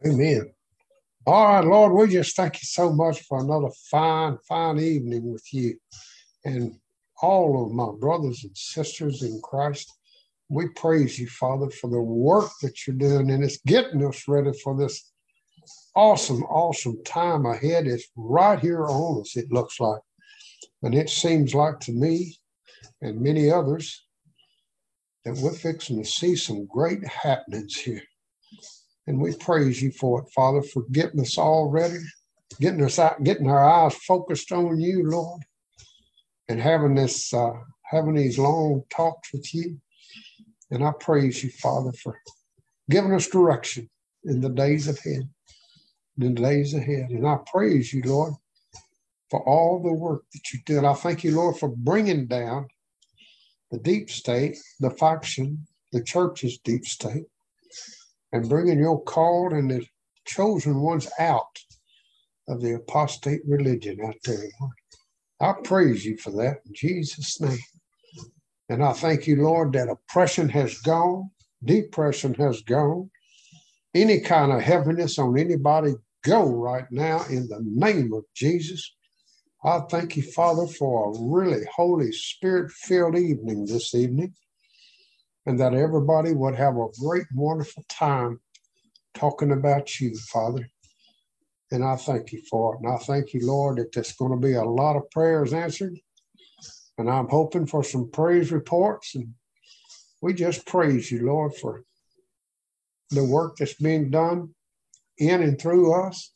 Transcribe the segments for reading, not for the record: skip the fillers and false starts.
Amen. All right, Lord, we just thank you so much for another fine, fine evening with you and all of my brothers and sisters in Christ. We praise you, Father, for the work that you're doing, and it's getting us ready for this awesome, awesome time ahead. It's right here on us, it looks like. And it seems like to me and many others that we're fixing to see some great happenings here. And we praise you for it, Father, for getting us all ready, getting us out, getting our eyes focused on you, Lord, and having these long talks with you. And I praise you, Father, for giving us direction in the days ahead. And I praise you, Lord, for all the work that you did. I thank you, Lord, for bringing down the deep state, the faction, the church's deep state, and bringing your called and the chosen ones out of the apostate religion out there, Lord. I praise you for that in Jesus' name. And I thank you, Lord, that oppression has gone, depression has gone, any kind of heaviness on anybody go right now in the name of Jesus. I thank you, Father, for a really Holy Spirit-filled evening this evening, and that everybody would have a great, wonderful time talking about you, Father. And I thank you for it. And I thank you, Lord, that there's going to be a lot of prayers answered. And I'm hoping for some praise reports. And we just praise you, Lord, for the work that's being done in and through us.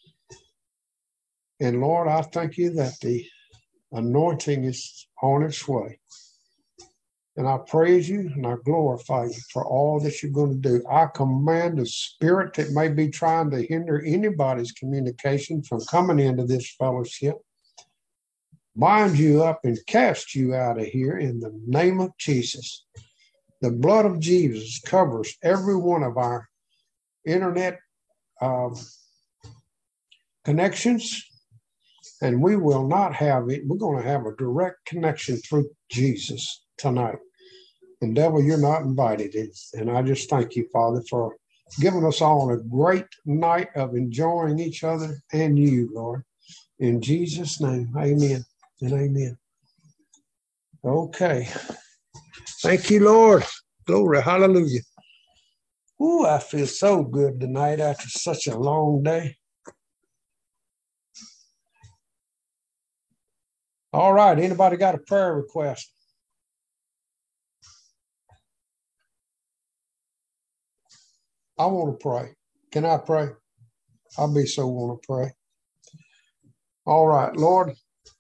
And Lord, I thank you that the anointing is on its way. And I praise you and I glorify you for all that you're going to do. I command the spirit that may be trying to hinder anybody's communication from coming into this fellowship, bind you up and cast you out of here in the name of Jesus. The blood of Jesus covers every one of our internet connections, and we will not have it. We're going to have a direct connection through Jesus tonight. And devil, you're not invited in. And I just thank you, Father, for giving us all a great night of enjoying each other and you, Lord. In Jesus' name, amen and amen. Okay. Thank you, Lord. Glory, hallelujah. Ooh, I feel so good tonight after such a long day. All right, anybody got a prayer request? I want to pray. Can I pray? I be so want to pray. All right, Lord,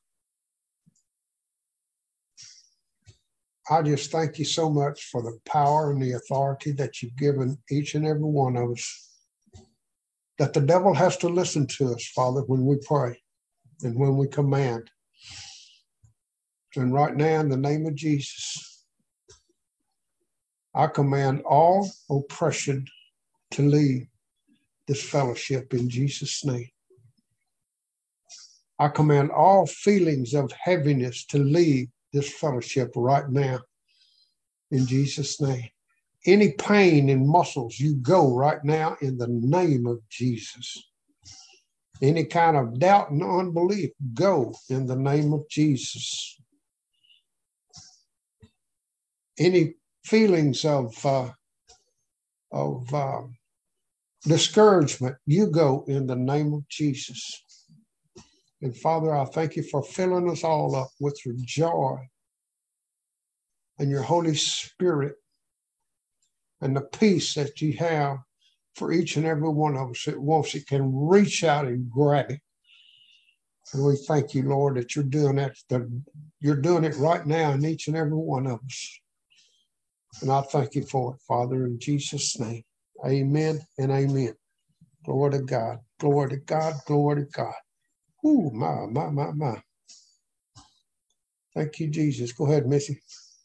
I just thank you so much for the power and the authority that you've given each and every one of us, that the devil has to listen to us, Father, when we pray and when we command. And right now, in the name of Jesus, I command all oppression to leave this fellowship in Jesus' name. I command all feelings of heaviness to leave this fellowship right now in Jesus' name. Any pain in muscles, you go right now in the name of Jesus. Any kind of doubt and unbelief, go in the name of Jesus. Any feelings of discouragement, you go in the name of Jesus. And Father, I thank you for filling us all up with your joy and your Holy Spirit and the peace that you have for each and every one of us that wants it, can reach out and grab it. And we thank you, Lord, that you're doing that, that you're doing it right now in each and every one of us. And I thank you for it, Father, in Jesus' name. Amen and amen. Glory to God. Glory to God. Glory to God. Ooh, my. Thank you, Jesus. Go ahead, Missy.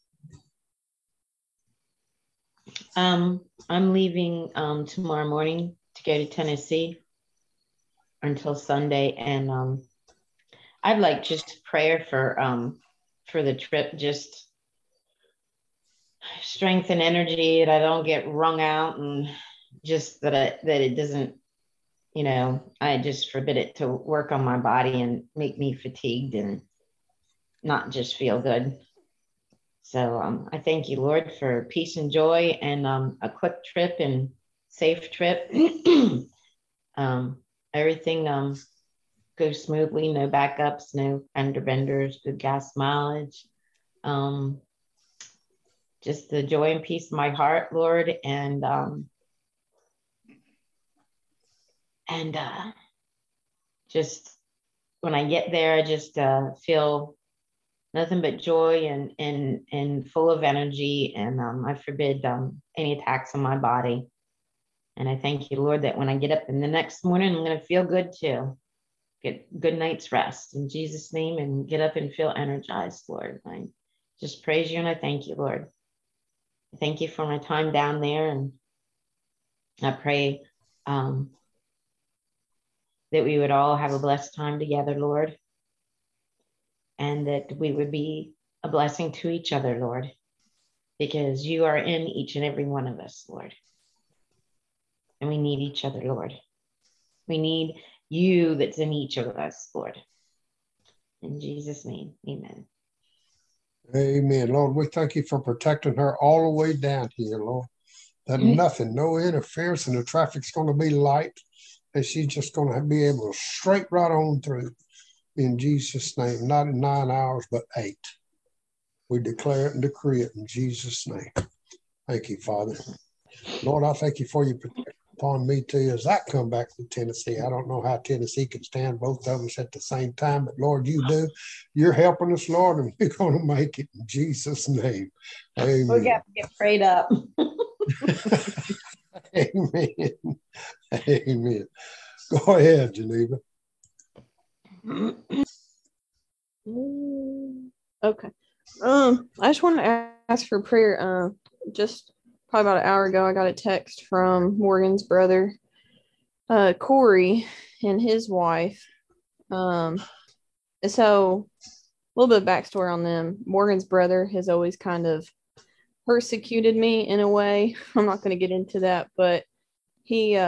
I'm leaving tomorrow morning to go to Tennessee until Sunday, and I'd like just prayer for the trip, just strength and energy, that I don't get wrung out, and just that it doesn't I just forbid it to work on my body and make me fatigued and not just feel good. So I thank you, Lord, for peace and joy and a quick trip and safe trip. Everything goes smoothly, no backups, no fender benders, good gas mileage. Just the joy and peace of my heart, Lord, and just when I get there, I just feel nothing but joy and full of energy. And I forbid any attacks on my body. And I thank you, Lord, that when I get up in the next morning, I'm going to feel good too. Get good night's rest in Jesus' name and get up and feel energized, Lord. I just praise you and I thank you, Lord. I thank you for my time down there. And I pray that we would all have a blessed time together, Lord, and that we would be a blessing to each other, Lord, because you are in each and every one of us, Lord. And we need each other, Lord. We need you that's in each of us, Lord. In Jesus' name, amen. Amen. Lord, we thank you for protecting her all the way down here, Lord. That nothing, no interference, and the traffic's going to be light, and she's just going to be able to straight right on through. In Jesus' name, not in 9 hours, but 8. We declare it and decree it in Jesus' name. Thank you, Father. Lord, I thank you for your protection upon me too as I come back to Tennessee. I don't know how Tennessee can stand both of us at the same time, but Lord, you do. You're helping us, Lord, and we're going to make it in Jesus' name. Amen. We got to get prayed up. Amen. Amen. Go ahead, Geneva. Okay. I just wanted to ask for prayer. Just probably about an hour ago, I got a text from Morgan's brother, Corey, and his wife. So a little bit of backstory on them. Morgan's brother has always kind of persecuted me in a way. I'm not going to get into that, but he's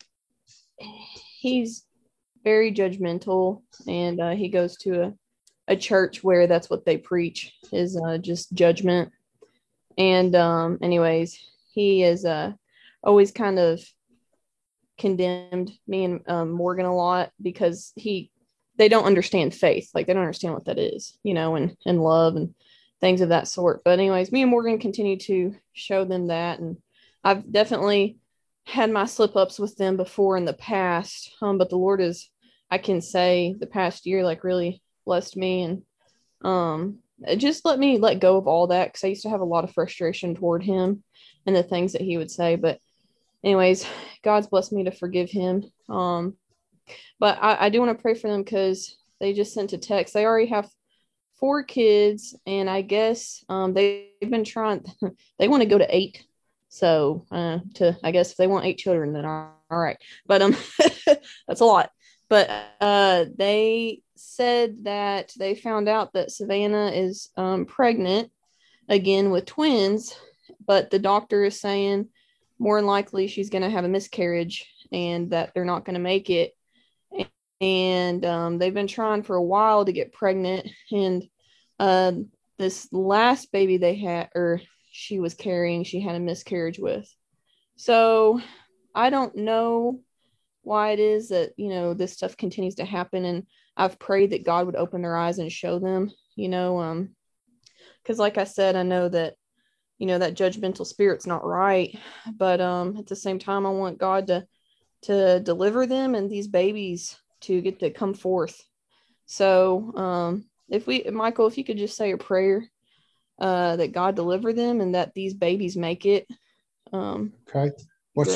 very judgmental, and he goes to a church where that's what they preach is just judgment. And anyways, he is always kind of condemned me and Morgan a lot because they don't understand faith. Like, they don't understand what that is, and love and things of that sort. But anyways, me and Morgan continue to show them that. And I've definitely had my slip ups with them before in the past. But the Lord is, I can say, the past year, like, really blessed me and it just let me let go of all that, because I used to have a lot of frustration toward him and the things that he would say. But anyways, God's blessed me to forgive him. But I do want to pray for them because they just sent a text. They already have 4 kids, and I guess they've been trying. They want to go to 8. So I guess if they want 8 children, then all right. But that's a lot. But they said that they found out that Savannah is pregnant again with twins, but the doctor is saying more than likely she's going to have a miscarriage and that they're not going to make it. And they've been trying for a while to get pregnant. And this last baby they had, or she was carrying, she had a miscarriage with. So I don't know why it is that, this stuff continues to happen. And I've prayed that God would open their eyes and show them, because like I said, I know that, that judgmental spirit's not right. But at the same time, I want God to deliver them and these babies to get to come forth. So Michael, if you could just say a prayer that God deliver them and that these babies make it. Okay. What's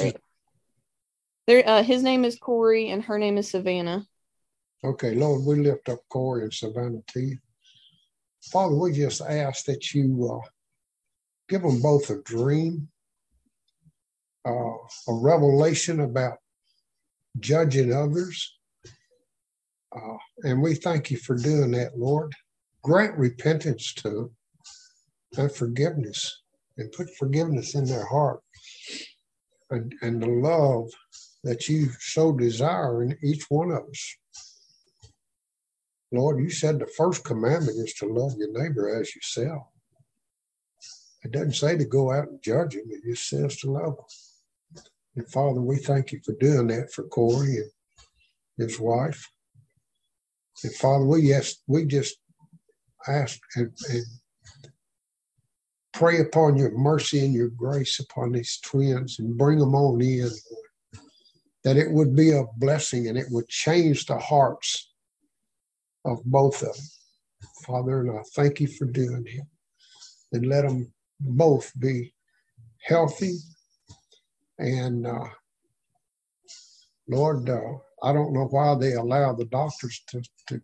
his name is Corey and her name is Savannah. Okay, Lord, we lift up Corey and Savannah to you. Father, we just ask that you give them both a dream, a revelation about judging others. And we thank you for doing that, Lord. Grant repentance to them and forgiveness, and put forgiveness in their heart and the love that you so desire in each one of us. Lord, you said the first commandment is to love your neighbor as yourself. It doesn't say to go out and judge him. It just says to love him. And Father, we thank you for doing that for Corey and his wife. And Father, we just ask and pray upon your mercy and your grace upon these twins and bring them on in, Lord, that it would be a blessing and it would change the hearts of both of them. Father, and I thank you for doing it. And let them both be healthy. And Lord, I don't know why they allow the doctors to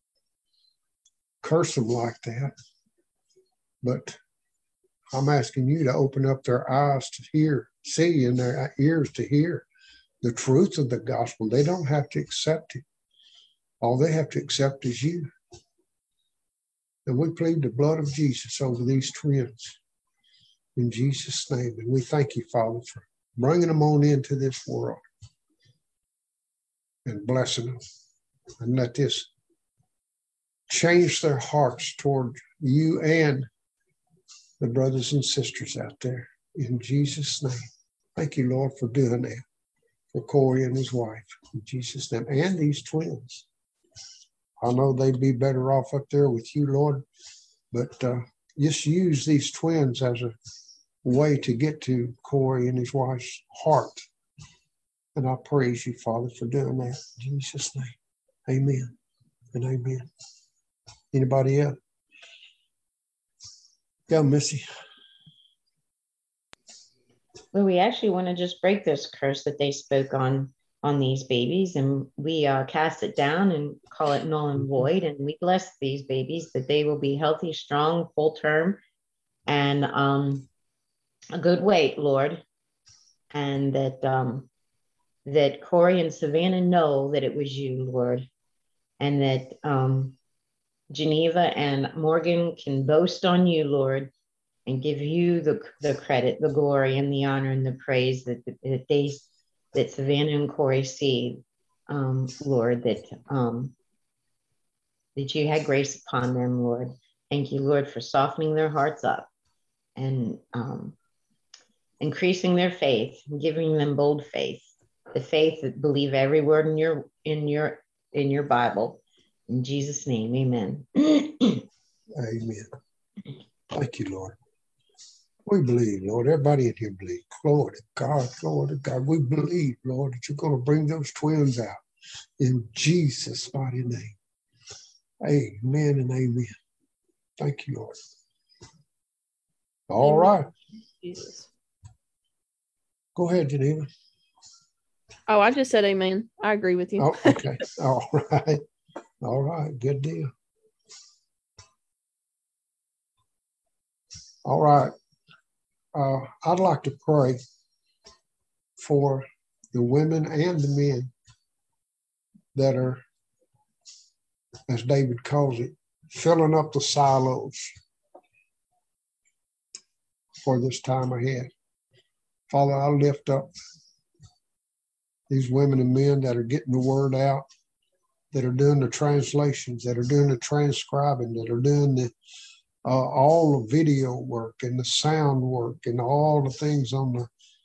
curse them like that, but I'm asking you to open up their eyes to hear, see, and their ears to hear the truth of the gospel. They don't have to accept it. All they have to accept is you. And we plead the blood of Jesus over these twins in Jesus' name. And we thank you, Father, for bringing them on into this world and blessing them. And let this change their hearts toward you and the brothers and sisters out there. In Jesus' name. Thank you, Lord, for doing that for Corey and his wife. In Jesus' name. And these twins. I know they'd be better off up there with you, Lord, but just use these twins as a way to get to Corey and his wife's heart. And I praise you, Father, for doing that. In Jesus' name. Amen and amen. Anybody else? Go, Missy. Well, we actually want to just break this curse that they spoke on these babies, and we cast it down and call it null and void, and we bless these babies that they will be healthy, strong, full term, and a good weight, Lord, and that Corey and Savannah know that it was you, Lord, and that Geneva and Morgan can boast on you, Lord, and give you the credit, the glory, and the honor and the praise that Savannah and Corey see, Lord, that you had grace upon them, Lord. Thank you, Lord, for softening their hearts up and increasing their faith, giving them bold faith, the faith that believe every word in your Bible. In Jesus' name, amen. Amen. Thank you, Lord. We believe, Lord. Everybody in here believes. Glory to God, glory to God. We believe, Lord, that you're going to bring those twins out in Jesus' mighty name. Amen and amen. Thank you, Lord. All right. Jesus. Go ahead, Geneva. Oh, I just said amen. I agree with you. Oh, okay. All right. All right. Good deal. All right. I'd like to pray for the women and the men that are, as David calls it, filling up the silos for this time ahead. Father, I lift up these women and men that are getting the word out, that are doing the translations, that are doing the transcribing, that are doing the all the video work and the sound work and all the things on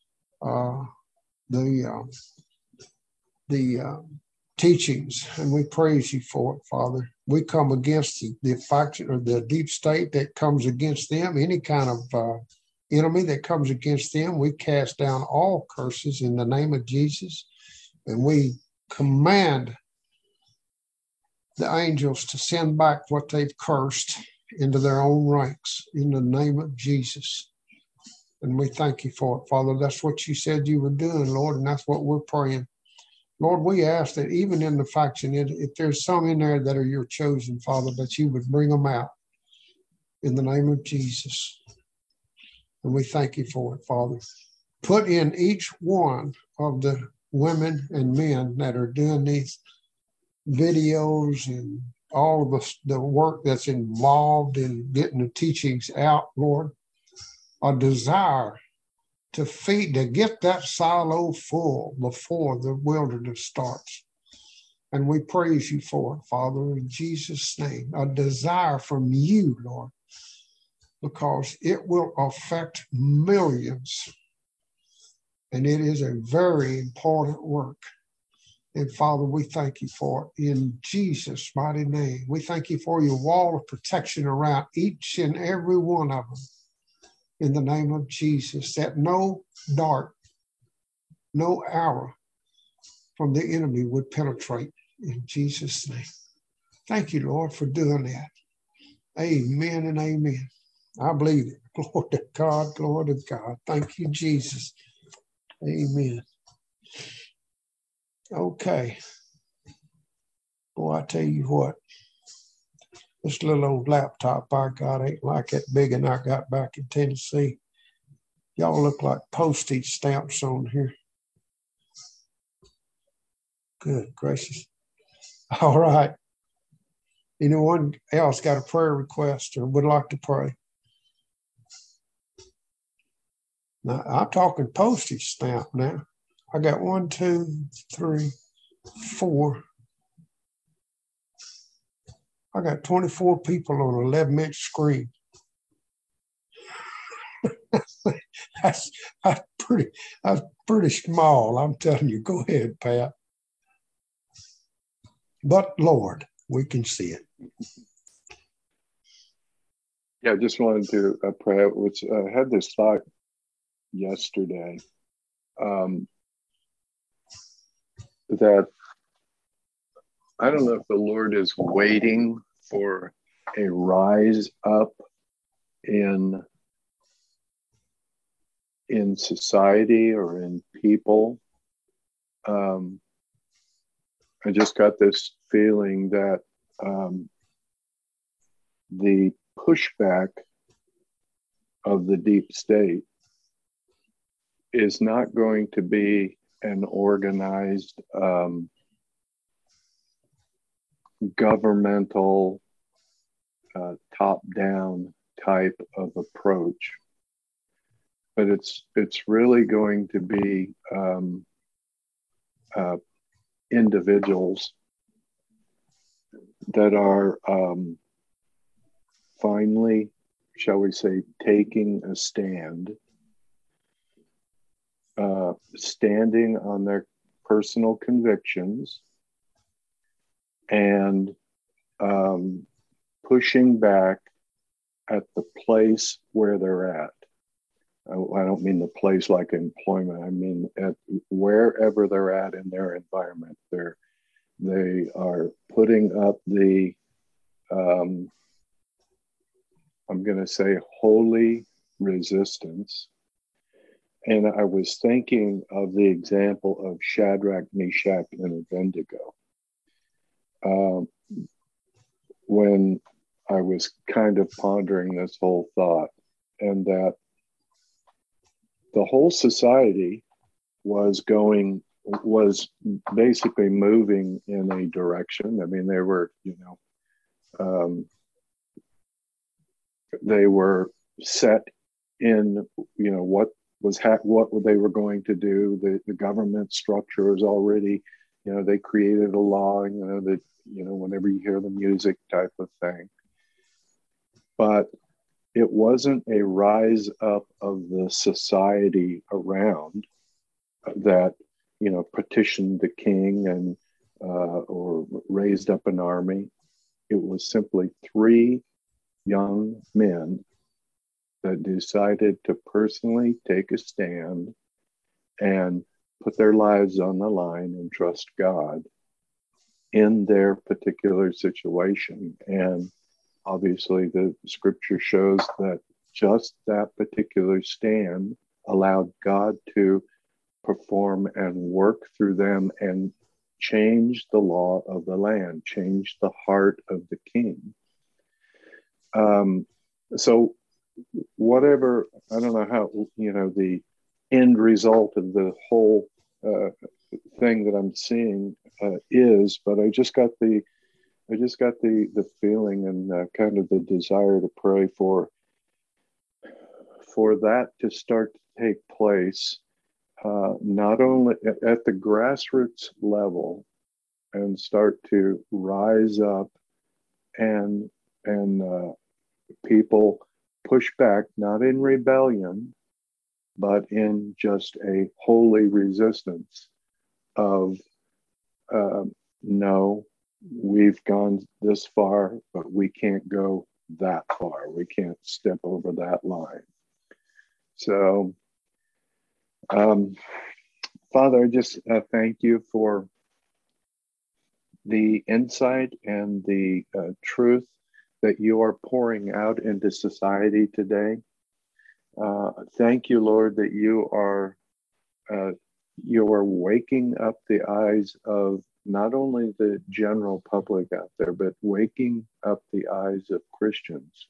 the teachings. And we praise you for it, Father. We come against the faction or the deep state that comes against them, any kind of enemy that comes against them. We cast down all curses in the name of Jesus, and we command the angels to send back what they've cursed into their own ranks in the name of Jesus. And we thank you for it, Father. That's what you said you were doing, Lord, and that's what we're praying. Lord, we ask that even in the faction, if there's some in there that are your chosen, Father, that you would bring them out in the name of Jesus. And we thank you for it, Father. Put in each one of the women and men that are doing these videos and all of the work that's involved in getting the teachings out, Lord, a desire to feed, to get that silo full before the wilderness starts. And we praise you for it, Father, in Jesus' name. A desire from you, Lord, because it will affect millions. And it is a very important work. And Father, we thank you for it in Jesus' mighty name. We thank you for your wall of protection around each and every one of them in the name of Jesus, that no dart, no arrow from the enemy would penetrate in Jesus' name. Thank you, Lord, for doing that. Amen and amen. I believe it. Glory to God, glory to God. Thank you, Jesus. Amen. Okay. Boy, I tell you what, this little old laptop I got ain't like that big and I got back in Tennessee. Y'all look like postage stamps on here. Good gracious. All right. Anyone else got a prayer request or would like to pray? Now, I'm talking postage stamp now. I got 1, 2, 3, 4. I got 24 people on an 11-inch screen. that's pretty small. I'm telling you. Go ahead, Pat. But Lord, we can see it. Yeah, I just wanted to pray, which I had this thought yesterday, that I don't know if the Lord is waiting for a rise up in society or in people. I just got this feeling that the pushback of the deep state is not going to be an organized governmental top-down type of approach, but it's really going to be individuals that are finally, shall we say, taking a stand, standing on their personal convictions and pushing back at the place where they're at. I don't mean the place like employment. I mean at wherever they're at in their environment. They are putting up the, I'm going to say, holy resistance. And I was thinking of the example of Shadrach, Meshach, and Abednego. When I was kind of pondering this whole thought, and that the whole society was basically moving in a direction. I mean, they were, they were set in, what they were going to do. The government structure is already, they created a law, that, whenever you hear the music type of thing. But it wasn't a rise up of the society around that, petitioned the king and or raised up an army. It was simply 3 young men that decided to personally take a stand and put their lives on the line and trust God in their particular situation. And obviously the scripture shows that just that particular stand allowed God to perform and work through them and change the law of the land, change the heart of the king. So whatever, I don't know how, the end result of the whole thing that I'm seeing is, but I just got the feeling and kind of the desire to pray for that to start to take place, not only at the grassroots level, and start to rise up, and people push back, not in rebellion, but in just a holy resistance of, no, we've gone this far, but we can't go that far. We can't step over that line. So, Father, I just thank you for the insight and the truth that you are pouring out into society today. Thank you, Lord, that you are waking up the eyes of not only the general public out there, but waking up the eyes of Christians.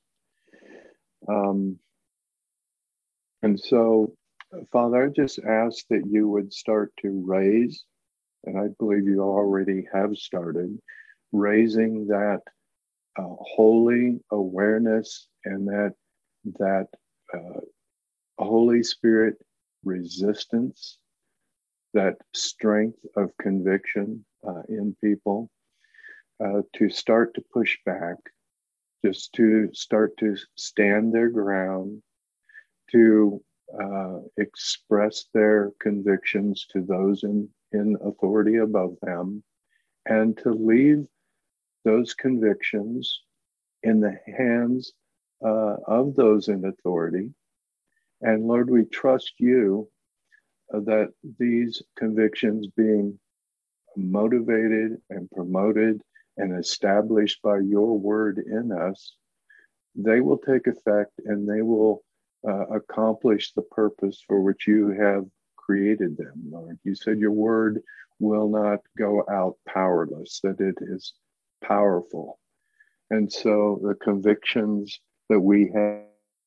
And so, Father, I just ask that you would start to raise, and I believe you already have started, raising that holy awareness and that Holy Spirit resistance, that strength of conviction in people, to start to push back, just to start to stand their ground, to express their convictions to those in authority above them, and to leave those convictions in the hands of those in authority. And Lord, we trust you that these convictions being motivated and promoted and established by your word in us, they will take effect and they will accomplish the purpose for which you have created them, Lord. You said your word will not go out powerless, that it is powerful. And so the convictions that we have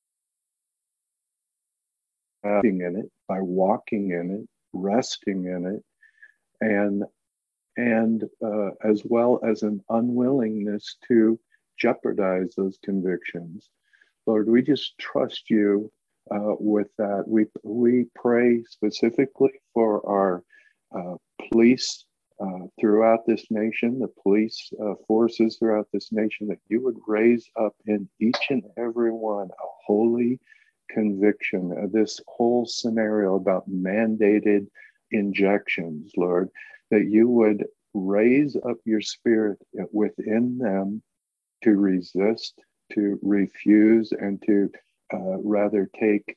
in it, by walking in it, resting in it, and as well as an unwillingness to jeopardize those convictions. Lord, we just trust you with that. We pray specifically for our police throughout this nation, the police forces throughout this nation, that you would raise up in each and every one a holy conviction. This whole scenario about mandated injections, Lord, that you would raise up your spirit within them to resist, to refuse, and to rather take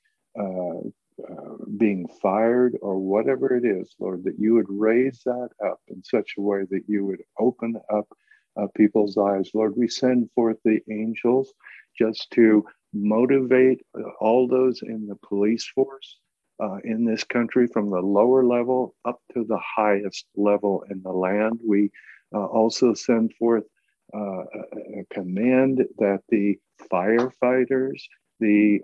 being fired or whatever it is, Lord, that you would raise that up in such a way that you would open up people's eyes. Lord, we send forth the angels just to motivate all those in the police force in this country, from the lower level up to the highest level in the land. We also send forth a command that the firefighters, the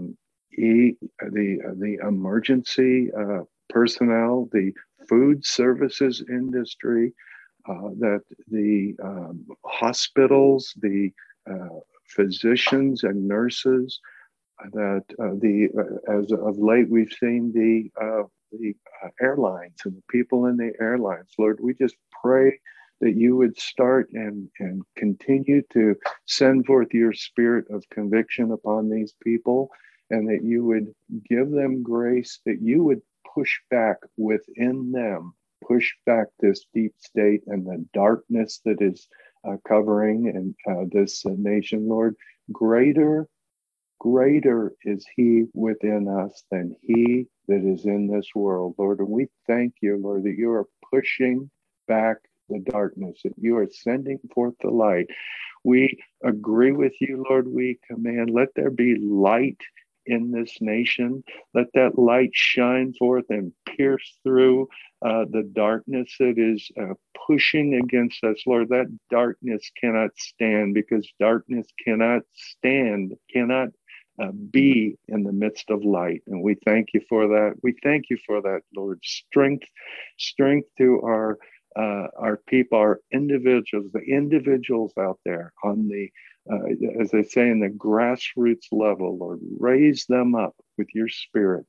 emergency personnel, the food services industry, that the hospitals, the physicians and nurses, that as of late we've seen the airlines and the people in the airlines. Lord, we just pray that you would start and continue to send forth your spirit of conviction upon these people, and that you would give them grace, that you would push back within them, push back this deep state and the darkness that is covering and this nation, Lord. Greater is he within us than he that is in this world, Lord. And we thank you, Lord, that you are pushing back the darkness, that you are sending forth the light. We agree with you, Lord. We command, let there be light in this nation. Let that light shine forth and pierce through the darkness that is pushing against us, Lord. That darkness cannot stand, because darkness cannot stand, cannot be in the midst of light. And we thank you for that. We thank you for that, Lord. Strength to our people, our individuals, the individuals out there on the, as they say, in the grassroots level, Lord. Raise them up with your spirit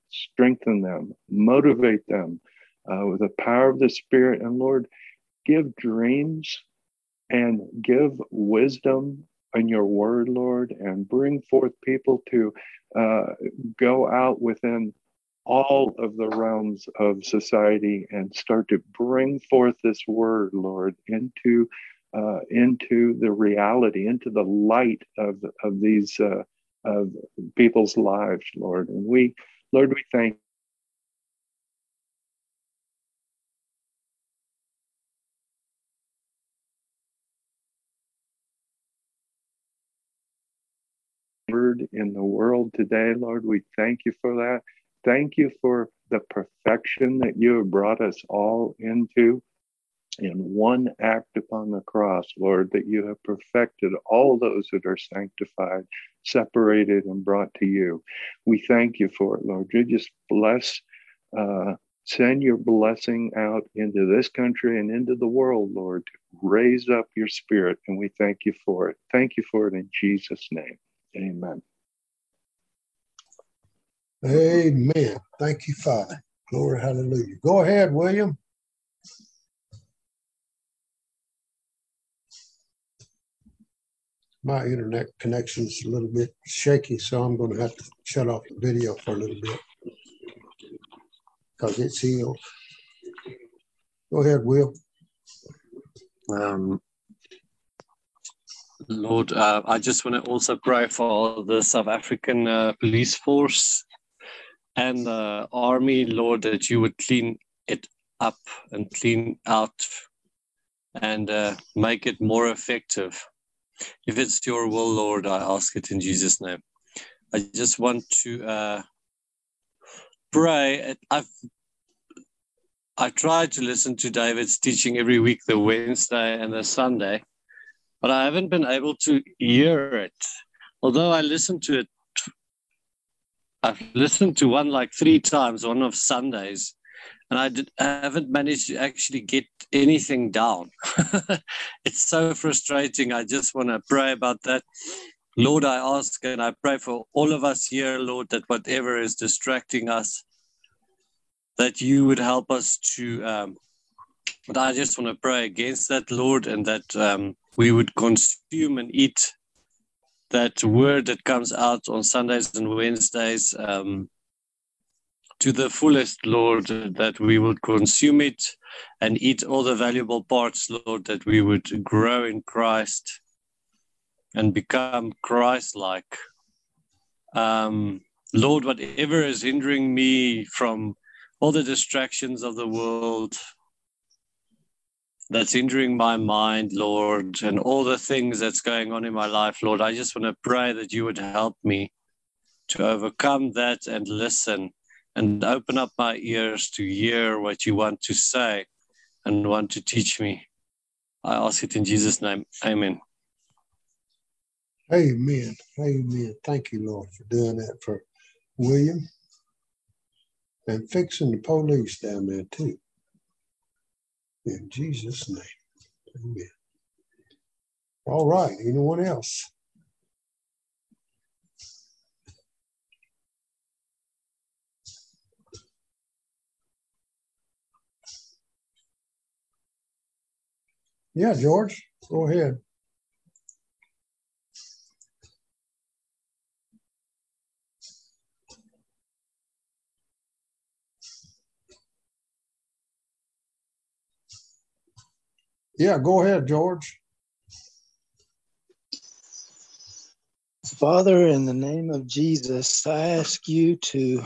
strengthen them, motivate them with the power of the Spirit. And Lord, give dreams and give wisdom in your word, Lord, and bring forth people to go out within all of the realms of society and start to bring forth this word, Lord, into the reality, into the light of these of people's lives, Lord. And we thank word in the world today, Lord. We thank you for that. Thank you for the perfection that you have brought us all into in one act upon the cross, Lord, that you have perfected all those that are sanctified, separated, and brought to you. We thank you for it, Lord. You just bless, send your blessing out into this country and into the world, Lord, to raise up your Spirit, and we thank you for it. Thank you for it in Jesus' name. Amen. Amen. Thank you, Father. Glory, hallelujah. Go ahead, William. My internet connection is a little bit shaky, so I'm going to have to shut off the video for a little bit because it's healed. Go ahead, Will. Lord, I just want to also pray for the South African police force and the army, Lord, that you would clean it up and clean out and make it more effective. If it's your will, Lord, I ask it in Jesus' name. I just want to pray. I try to listen to David's teaching every week, the Wednesday and the Sunday, but I haven't been able to hear it. Although I listened to it, I've listened to one like 3 times, one of Sundays, and I haven't managed to actually get anything down. It's so frustrating. I just want to pray about that. Lord, I ask and I pray for all of us here, Lord, that whatever is distracting us, that you would help us to, but I just want to pray against that, Lord, and that we would consume and eat that word that comes out on Sundays and Wednesdays to the fullest, Lord, that we would consume it and eat all the valuable parts, Lord, that we would grow in Christ and become Christ-like. Lord, whatever is hindering me from all the distractions of the world, that's hindering my mind, Lord, and all the things that's going on in my life, Lord, I just want to pray that you would help me to overcome that and listen and open up my ears to hear what you want to say and want to teach me. I ask it in Jesus' name. Amen. Amen. Amen. Thank you, Lord, for doing that for William and fixing the police down there, too. In Jesus' name. Amen. All right. Anyone else? Yeah, George, go ahead. Yeah, go ahead, George. Father, in the name of Jesus, I ask you to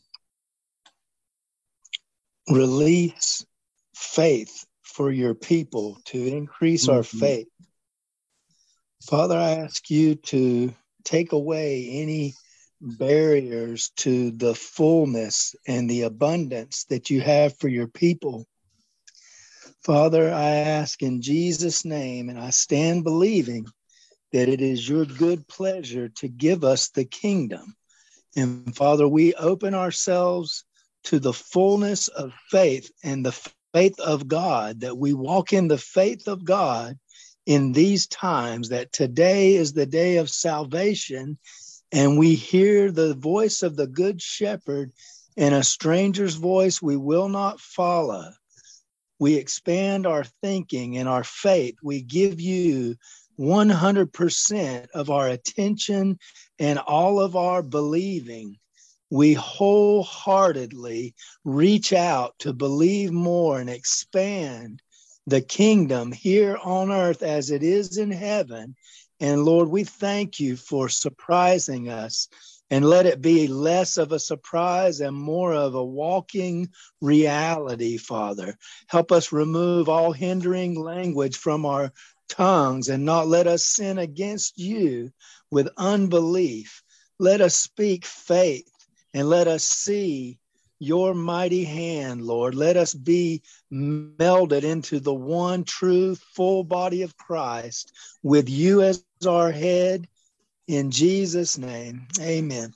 release faith for your people, to increase our faith. Father, I ask you to take away any barriers to the fullness and the abundance that you have for your people. Father, I ask in Jesus' name, and I stand believing that it is your good pleasure to give us the kingdom. And Father, we open ourselves to the fullness of faith and the faith of God, that we walk in the faith of God in these times, that today is the day of salvation, and we hear the voice of the Good Shepherd, and a stranger's voice we will not follow. We expand our thinking and our faith. We give you 100% of our attention and all of our believing. We wholeheartedly reach out to believe more and expand the kingdom here on earth as it is in heaven. And Lord, we thank you for surprising us, and let it be less of a surprise and more of a walking reality, Father. Help us remove all hindering language from our tongues and not let us sin against you with unbelief. Let us speak faith and let us see your mighty hand, Lord. Let us be melded into the one true full body of Christ with you as our head. In Jesus' name, amen.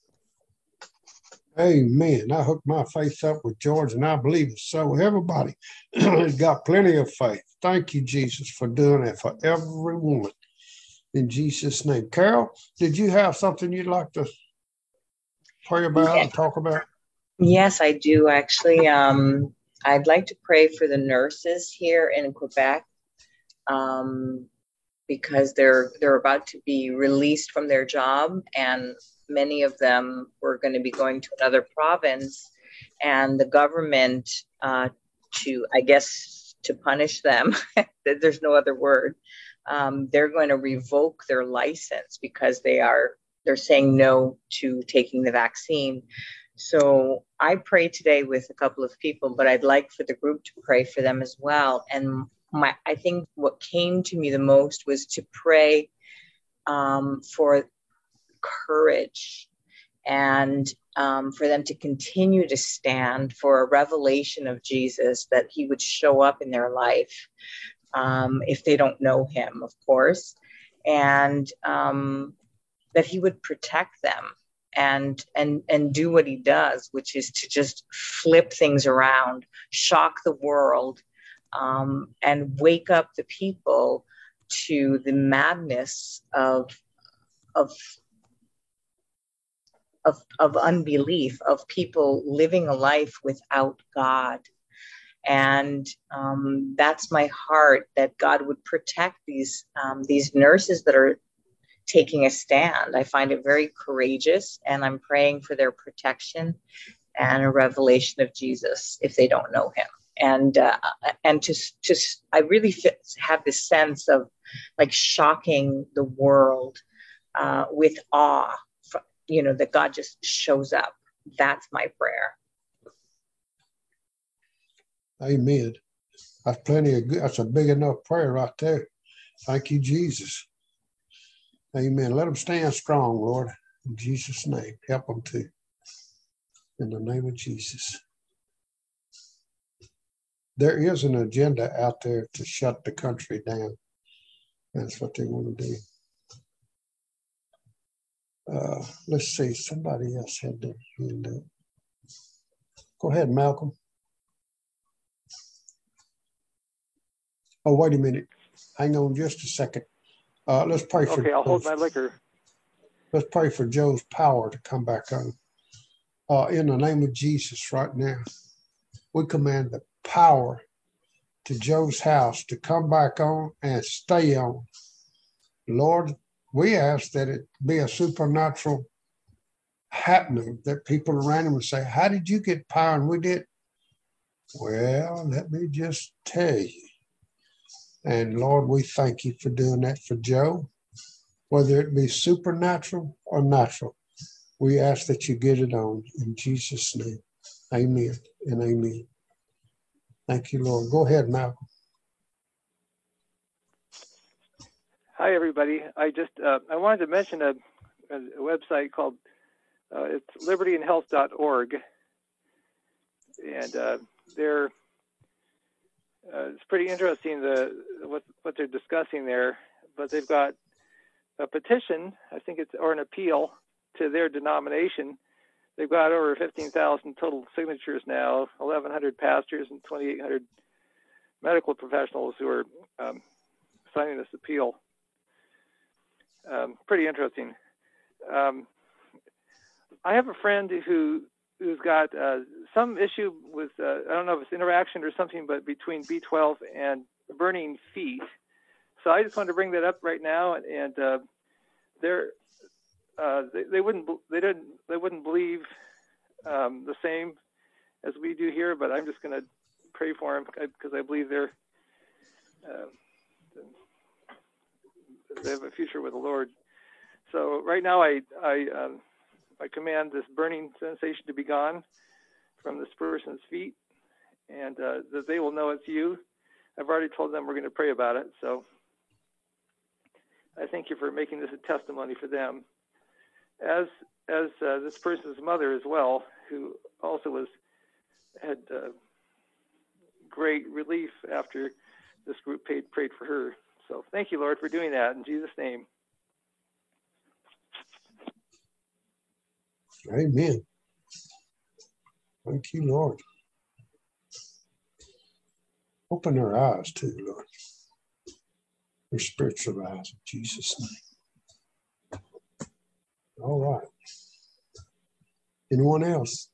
Amen. I hooked my faith up with George, and I believe it. So everybody has got plenty of faith. Thank you, Jesus, for doing that for everyone. In Jesus' name. Carol, did you have something you'd like to pray about and talk about? Yes, I do, actually. I'd like to pray for the nurses here in Quebec, because they're about to be released from their job, and many of them were going to be going to another province, and the government, to punish them, there's no other word, they're going to revoke their license because they're saying no to taking the vaccine. So I pray today with a couple of people, but I'd like for the group to pray for them as well. And I think what came to me the most was to pray for courage and for them to continue to stand for a revelation of Jesus, that he would show up in their life if they don't know him, of course, and that he would protect them and do what he does, which is to just flip things around, shock the world, and wake up the people to the madness of unbelief, of people living a life without God. And that's my heart, that God would protect these nurses that are taking a stand. I find it very courageous, and I'm praying for their protection and a revelation of Jesus if they don't know him. And I really have this sense of like shocking the world with awe, that God just shows up. That's my prayer. Amen. That's plenty of good. That's a big enough prayer right there. Thank you, Jesus. Amen. Let them stand strong, Lord. In Jesus' name. Help them to. In the name of Jesus. There is an agenda out there to shut the country down. That's what they want to do. Let's see. Somebody else had their hand up. Go ahead, Malcolm. Oh, wait a minute. Hang on just a second. Let's pray for. Okay, I'll hold my liquor. Let's pray for Joe's power to come back on. In the name of Jesus right now, we command the power to Joe's house to come back on and stay on. Lord, we ask that it be a supernatural happening, that people around him would say, how did you get power and we did? Well, let me just tell you. And Lord, we thank you for doing that for Joe, whether it be supernatural or natural. We ask that you get it on in Jesus' name. Amen and amen. Thank you, Lord. Go ahead, Malcolm. Hi, everybody. I wanted to mention a website called it's libertyandhealth.org, and it's pretty interesting what they're discussing there. But they've got a petition, or an appeal to their denomination. They've got over 15,000 total signatures now, 1,100 pastors and 2,800 medical professionals who are signing this appeal. Pretty interesting. I have a friend who who's got some issue with, I don't know if it's interaction or something, but between B12 and burning feet. So I just wanted to bring that up right now, and they wouldn't believe the same as we do here, but I'm just going to pray for them because I believe they have a future with the Lord. So right now I command this burning sensation to be gone from this person's feet, and that they will know it's you. I've already told them we're going to pray about it. So I thank you for making this a testimony for them. As this person's mother as well, who also had great relief after this group prayed for her. So thank you, Lord, for doing that in Jesus' name. Amen. Thank you, Lord. Open their eyes too, Lord. Their spiritual eyes in Jesus' name. All right. Anyone else?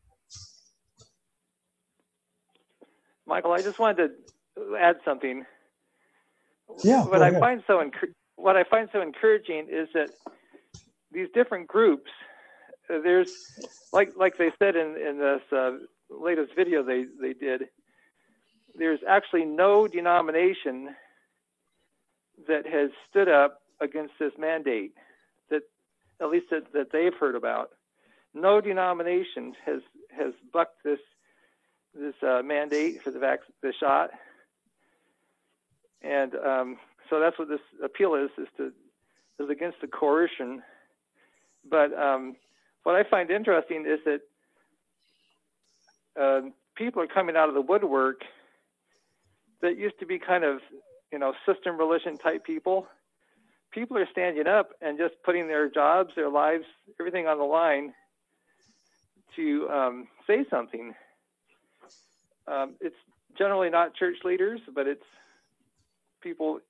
Michael, I just wanted to add something. Yeah. What I find so encouraging is that these different groups, there's like they said in this latest video they did, there's actually no denomination that has stood up against this mandate, that at least that they've heard about. No denomination has bucked this mandate for the shot, and so that's what this appeal is against the coercion. But what I find interesting is that people are coming out of the woodwork that used to be kind of, system religion type people. People are standing up and just putting their jobs, their lives, everything on the line to say something. It's generally not church leaders, but it's people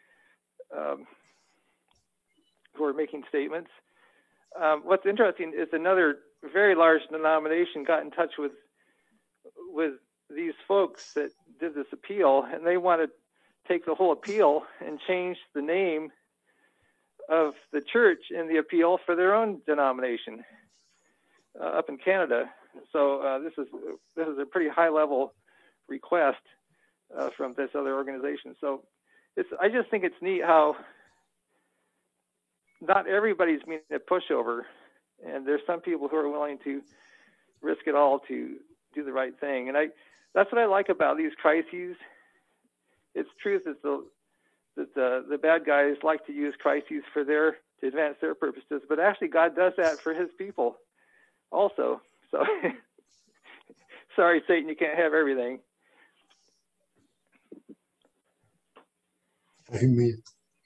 who are making statements. What's interesting is another very large denomination got in touch with these folks that did this appeal, and they want to take the whole appeal and change the name of the church in the appeal for their own denomination up in Canada. So this is a pretty high level request from this other organization. So I just think it's neat how not everybody's meeting a pushover, and there's some people who are willing to risk it all to do the right thing. And that's what I like about these crises. It's truth that the bad guys like to use crises to advance their purposes, but actually God does that for his people also. So sorry, Satan, you can't have everything. Amen.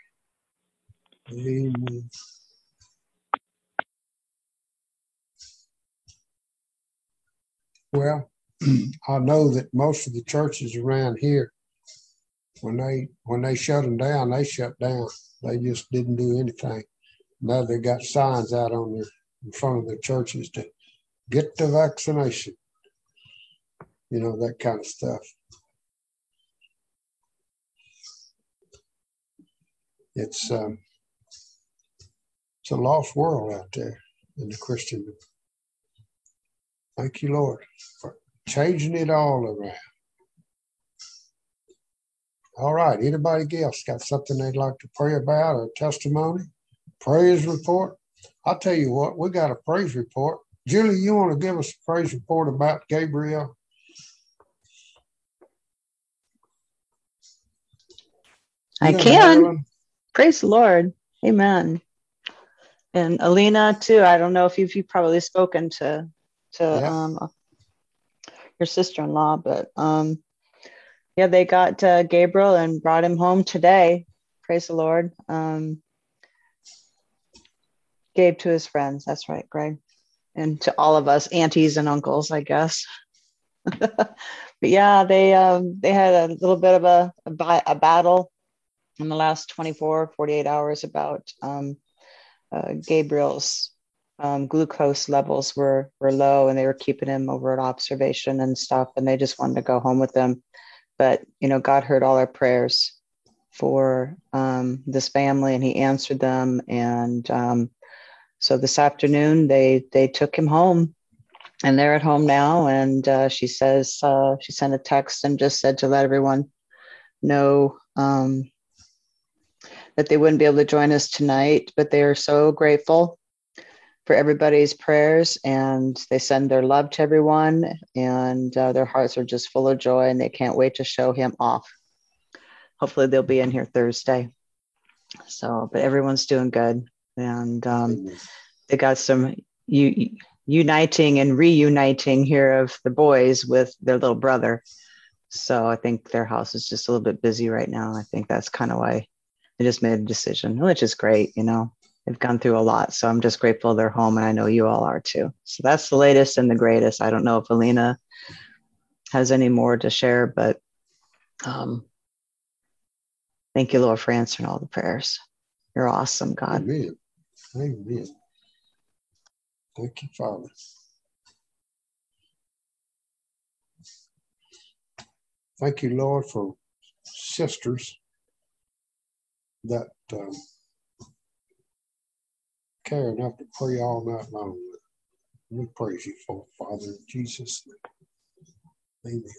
Amen. Well, I know that most of the churches around here, when they shut them down, they shut down. They just didn't do anything. Now they got signs out in front of the churches to get the vaccination, that kind of stuff. It's a lost world out there in the Christian. Thank you, Lord, for changing it all around. All right. Anybody else got something they'd like to pray about, or testimony, praise report? I'll tell you what, we got a praise report. Julie, you want to give us a praise report about Gabriel? I can. Praise the Lord. Amen. And Alina too. I don't know if you've probably spoken to your sister-in-law, but they got Gabriel and brought him home today. Praise the Lord. Gave to his friends. That's right, Greg. And to all of us, aunties and uncles, I guess. But yeah, they had a little bit of a battle in the last 48 hours about Gabriel's glucose levels were low, and they were keeping him over at observation and stuff, and they just wanted to go home with him. But God heard all our prayers for this family, and he answered them. And so this afternoon they took him home, and they're at home now. And she says she sent a text and just said to let everyone know that they wouldn't be able to join us tonight, but they are so grateful for everybody's prayers, and they send their love to everyone, and their hearts are just full of joy, and they can't wait to show him off. Hopefully they'll be in here Thursday. So, but everyone's doing good, and they got some uniting and reuniting here of the boys with their little brother. So I think their house is just a little bit busy right now. I think that's kind of why they just made a decision, which is great. They've gone through a lot. So I'm just grateful they're home, and I know you all are too. So that's the latest and the greatest. I don't know if Alina has any more to share, but thank you, Lord, for answering all the prayers. You're awesome, God. Amen. Amen. Thank you, Father. Thank you, Lord, for sisters that care enough to pray all night long. We praise you for, Father, in Jesus' name. Amen.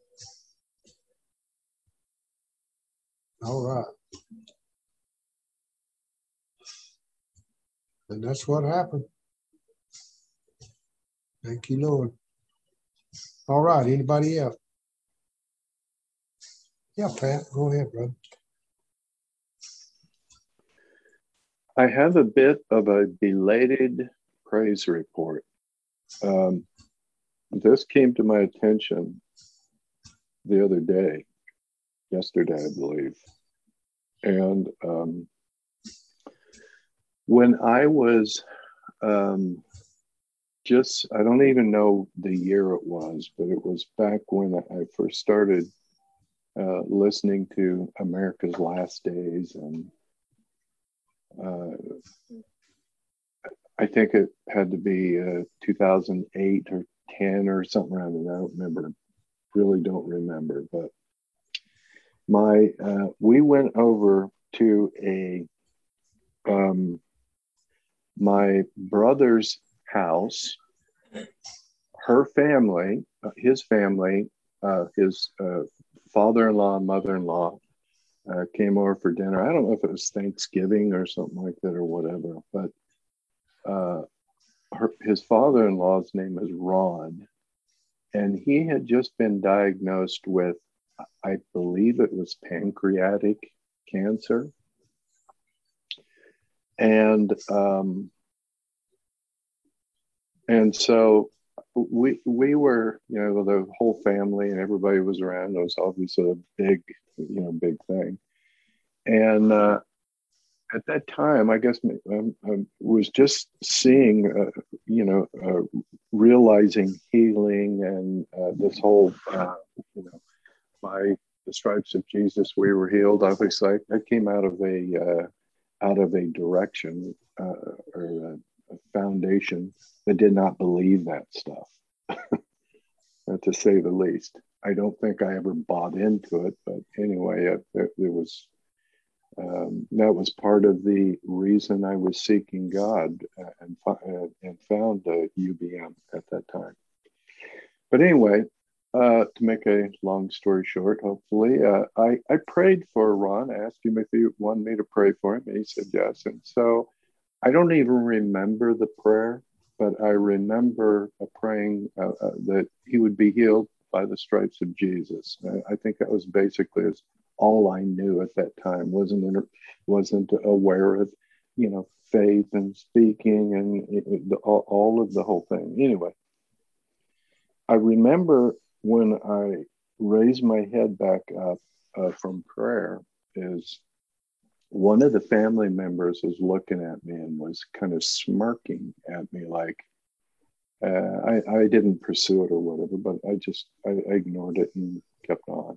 All right. And that's what happened. Thank you, Lord. All right. Anybody else? Yeah, Pat, go ahead, brother. I have a bit of a belated praise report. This came to my attention the other day, yesterday, I believe. And when I was I don't even know the year it was, but it was back when I first started listening to America's Last Days, and I think it had to be 2008 or 10 or something around there. I don't remember, really don't remember. But we went over to my brother's house. Her family, his family, his father-in-law and mother-in-law came over for dinner. I don't know if it was Thanksgiving or something like that or whatever, but his father-in-law's name is Ron, and he had just been diagnosed with, I believe it was pancreatic cancer. And so we were, the whole family and everybody was around. It was obviously a big thing. And at that time, I guess I was just seeing, realizing healing and this whole, by the stripes of Jesus, we were healed. Obviously, I came out of a direction or a foundation that did not believe that stuff, to say the least. I don't think I ever bought into it, but anyway, it was. That was part of the reason I was seeking God and found UBM at that time. But anyway, to make a long story short, hopefully, I prayed for Ron. I asked him if he wanted me to pray for him, and he said yes. And so I don't even remember the prayer, but I remember praying that he would be healed by the stripes of Jesus. I think that was basically all I knew at that time. Wasn't aware of, faith and speaking and all of the whole thing. Anyway, I remember when I raised my head back up from prayer, is one of the family members was looking at me and was kind of smirking at me, like I didn't pursue it or whatever, but I ignored it and kept on.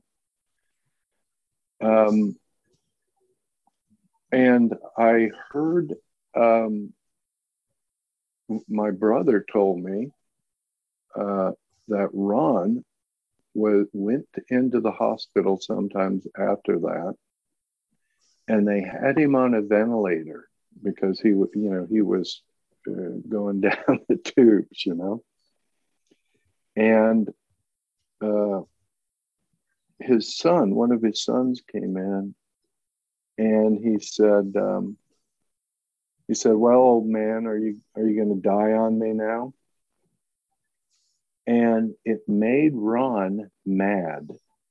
And I heard my brother told me that Ron went into the hospital sometimes after that, and they had him on a ventilator because he was going down the tubes, and his son, one of his sons, came in, and he said, "Well, old man, are you going to die on me now?" And it made Ron mad,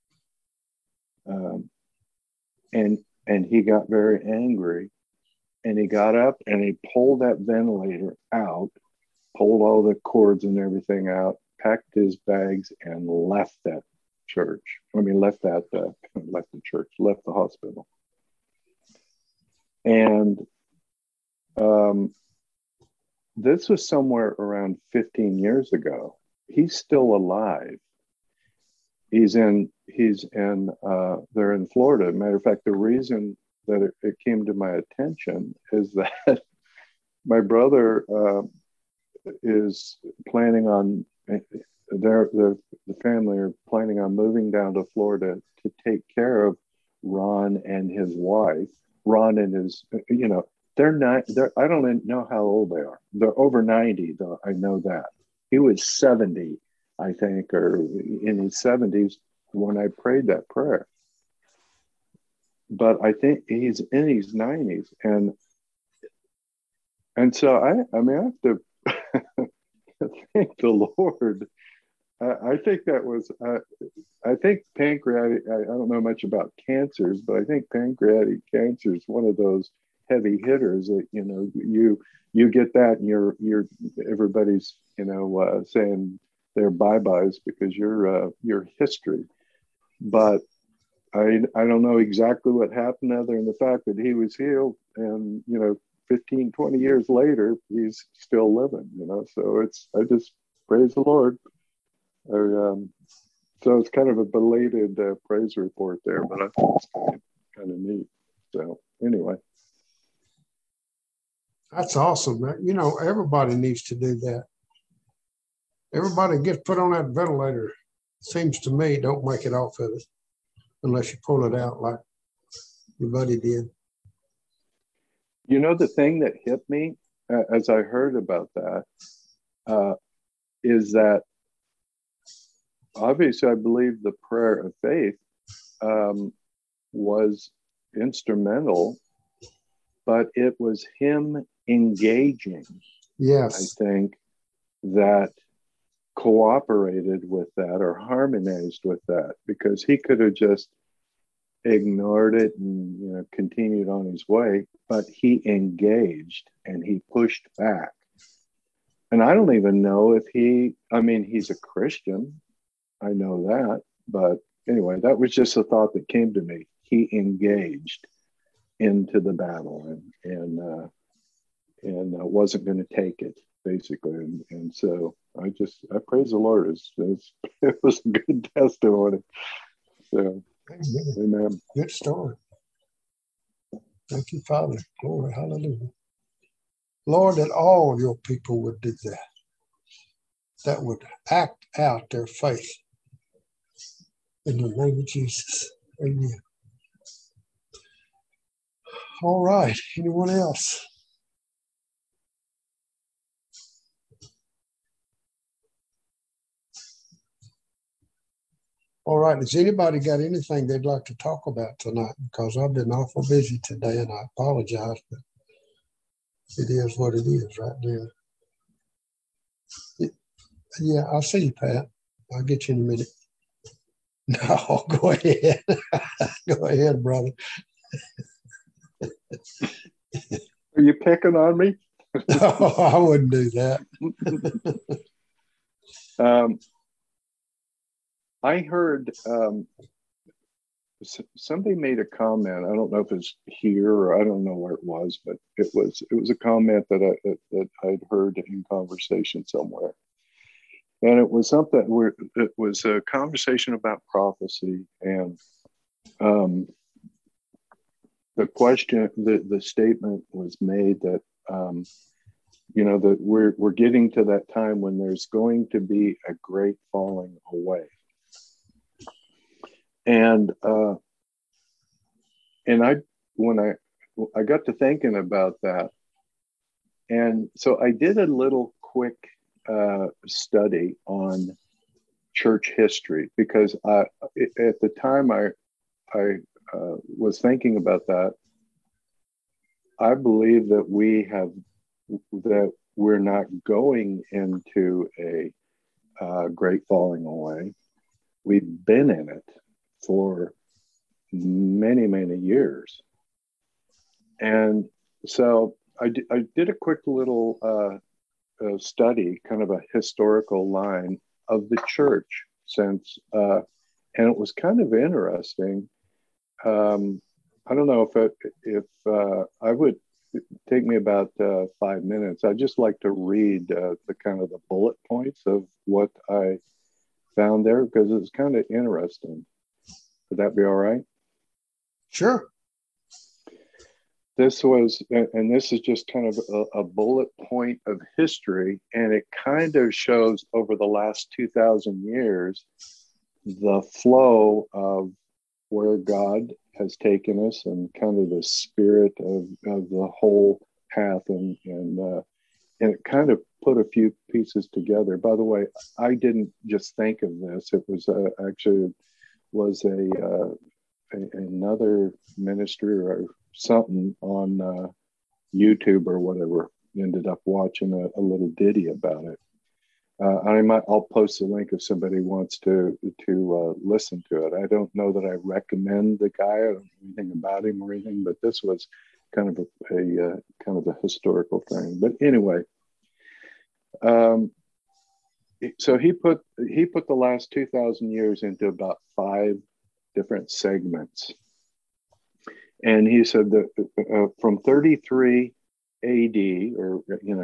and he got very angry, and he got up and he pulled that ventilator out, pulled all the cords and everything out, packed his bags, and left that church. Left the hospital. And this was somewhere around 15 years ago. He's still alive. They're in Florida. Matter of fact, the reason that it came to my attention is that my brother is planning on, the family are planning on moving down to Florida to take care of Ron and his wife. Ron and his, they're not, I don't know how old they are. They're over 90, though. I know that. He was 70, I think, or in his 70s when I prayed that prayer. But I think he's in his 90s. And so I have to thank the Lord. I think that was, I think pancreatic, I don't know much about cancers, but I think pancreatic cancer is one of those heavy hitters that, you get that and you're everybody's, saying their bye-byes because you're history. But I don't know exactly what happened other than the fact that he was healed, and 15, 20 years later, he's still living, so I just praise the Lord. So it's kind of a belated praise report there, but I think it's kind of neat. So anyway. That's awesome. Everybody needs to do that. Everybody gets put on that ventilator. Seems to me, don't make it off of it unless you pull it out like your buddy did. The thing that hit me as I heard about that is that obviously I believe the prayer of faith was instrumental, but it was him engaging. Yes. I think that cooperated with that or harmonized with that, because he could have just ignored it and continued on his way, but he engaged and he pushed back. And I don't even know if he's a Christian. I know that, but anyway, that was just a thought that came to me. He engaged into the battle and wasn't going to take it, basically. And so I praise the Lord. It was a good testimony. So, amen. Good story. Thank you, Father. Glory, hallelujah. Lord, that all your people would do that would act out their faith. In the name of Jesus. Amen. All right. Anyone else? All right. Has anybody got anything they'd like to talk about tonight? Because I've been awful busy today, and I apologize, but it is what it is right now. Yeah, I'll see you, Pat. I'll get you in a minute. No, go ahead. Go ahead, brother. Are you picking on me? No, I wouldn't do that. I heard somebody made a comment. I don't know if it's here or I don't know where it was, but it was a comment that I'd heard in conversation somewhere. And it was something where it was a conversation about prophecy, and the question, the statement was made that that we're getting to that time when there's going to be a great falling away. And when I got to thinking about that, and so I did a little quick study on church history, because at the time I was thinking about that. I believe that we're not going into a great falling away. We've been in it for many, many years. And so I did a quick little study, kind of a historical line of the church since, and it was kind of interesting. I don't know if I would take me about 5 minutes. I'd just like to read the kind of the bullet points of what I found there, because it's kind of interesting. Would that be all right? Sure. This is just kind of a bullet point of history, and it kind of shows over the last 2,000 years the flow of where God has taken us, and kind of the spirit of the whole path, and it kind of put a few pieces together. By the way, I didn't just think of this; it was actually was another ministry or something on YouTube or whatever. Ended up watching a little ditty about it. I'll post a link if somebody wants to listen to it. I don't know that I recommend the guy. I don't know anything about him or anything, but this was kind of a historical thing. But anyway, so he put the last 2,000 years into about 5 different segments, and he said that from 33 AD, or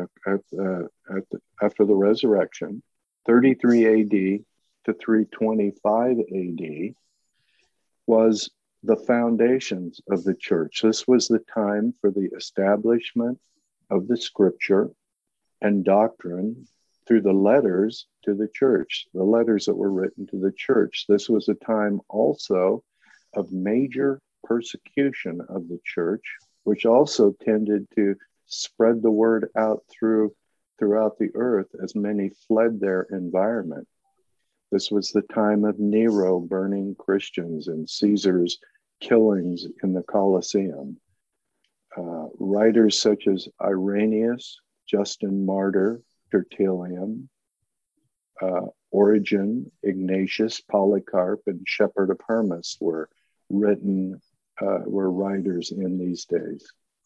after the resurrection, 33 AD to 325 AD was the foundations of the church. This was the time for the establishment of the scripture and doctrine through the letters to the church, the letters that were written to the church. This was a time also of major persecution of the church, which also tended to spread the word out throughout the earth as many fled their environment. This was the time of Nero burning Christians and Caesar's killings in the Colosseum. Writers such as Irenaeus, Justin Martyr, Tertullian, Origen, Ignatius, Polycarp, and Shepherd of Hermas were writers in these days.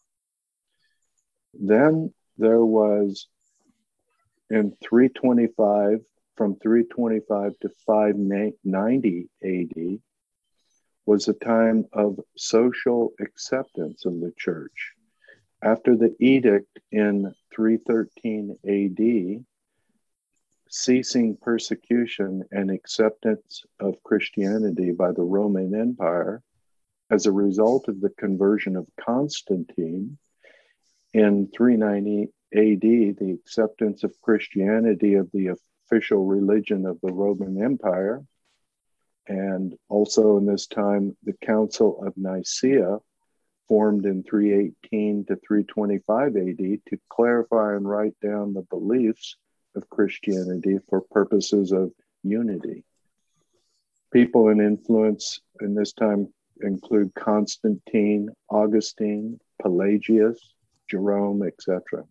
Then there was in 325, from 325 to 590 AD, was a time of social acceptance of the church. After the edict in 313 AD, ceasing persecution and acceptance of Christianity by the Roman Empire, as a result of the conversion of Constantine, in 390 AD, the acceptance of Christianity of the official religion of the Roman Empire, and also in this time, the Council of Nicaea, formed in 318 to 325 AD to clarify and write down the beliefs of Christianity for purposes of unity. People in influence in this time include Constantine, Augustine, Pelagius, Jerome, etc.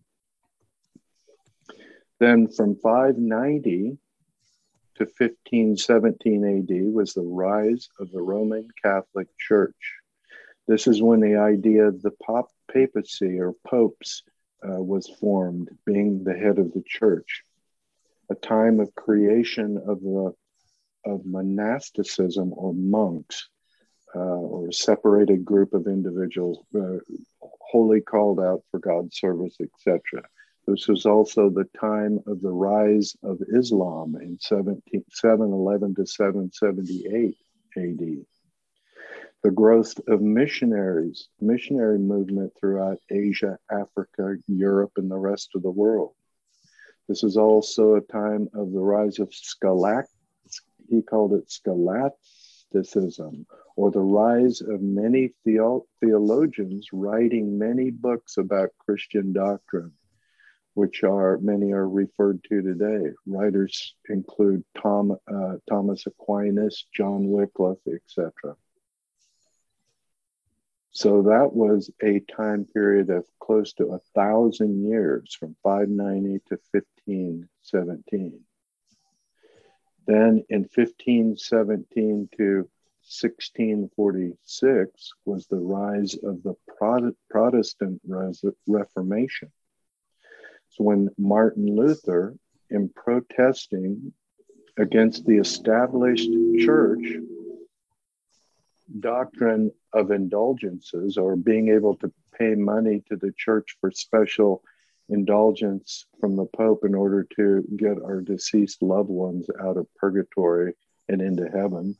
Then from 590 to 1517 AD was the rise of the Roman Catholic Church. This is when the idea of the papacy or popes was formed, being the head of the church. A time of creation of monasticism, or monks, or a separated group of individuals wholly called out for God's service, etc. This was also the time of the rise of Islam in 711 to 778 AD. The growth of missionary movement throughout Asia, Africa, Europe, and the rest of the world. This is also a time of the rise of he called it scholasticism, or the rise of many theologians writing many books about Christian doctrine, which many are referred to today. Writers include Thomas Aquinas, John Wycliffe, etc. So that was a time period of close to 1,000 years, from 590 to 1517. Then in 1517 to 1646 was the rise of the Protestant Reformation. So when Martin Luther, in protesting against the established church doctrine of indulgences, or being able to pay money to the church for special indulgence from the Pope in order to get our deceased loved ones out of purgatory and into heaven,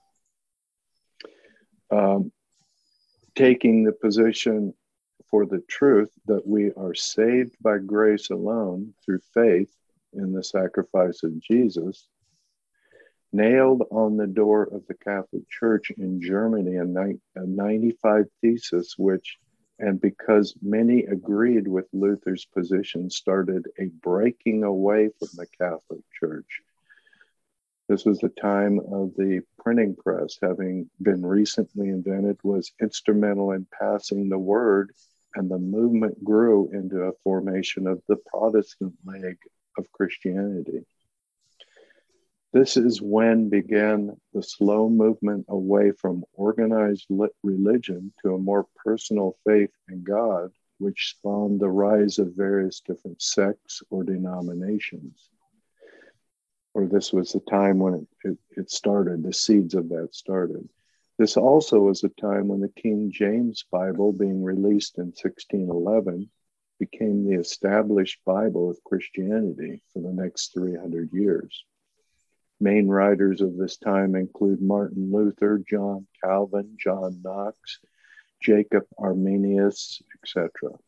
taking the position for the truth that we are saved by grace alone through faith in the sacrifice of Jesus, nailed on the door of the Catholic Church in Germany a 95 thesis, and because many agreed with Luther's position, started a breaking away from the Catholic Church. This was the time of the printing press, having been recently invented, was instrumental in passing the word, and the movement grew into a formation of the Protestant leg of Christianity. This is when began the slow movement away from organized religion to a more personal faith in God, which spawned the rise of various different sects or denominations. Or this was the time when it started, the seeds of that started. This also was a time when the King James Bible, being released in 1611, became the established Bible of Christianity for the next 300 years. Main writers of this time include Martin Luther, John Calvin, John Knox, Jacob Arminius, etc.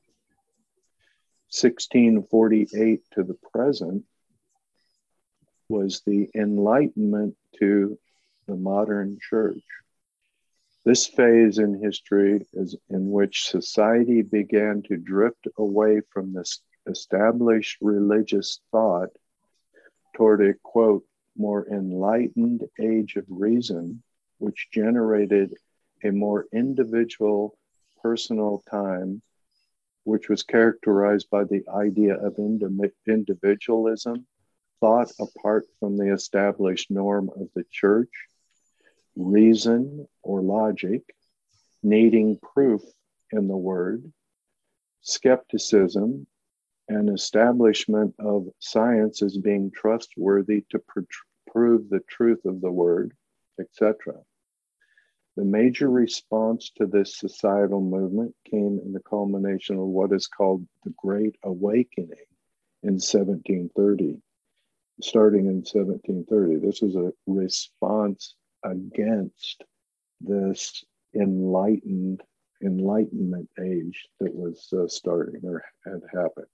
1648 to the present was the Enlightenment to the modern church. This phase in history is in which society began to drift away from this established religious thought toward a, quote, more enlightened age of reason, which generated a more individual, personal time, which was characterized by the idea of individualism, thought apart from the established norm of the church, reason or logic, needing proof in the word, skepticism, and establishment of science as being trustworthy to prove the truth of the word, etc. The major response to this societal movement came in the culmination of what is called the Great Awakening in 1730. Starting in 1730, this is a response against this enlightenment age that was starting or had happened.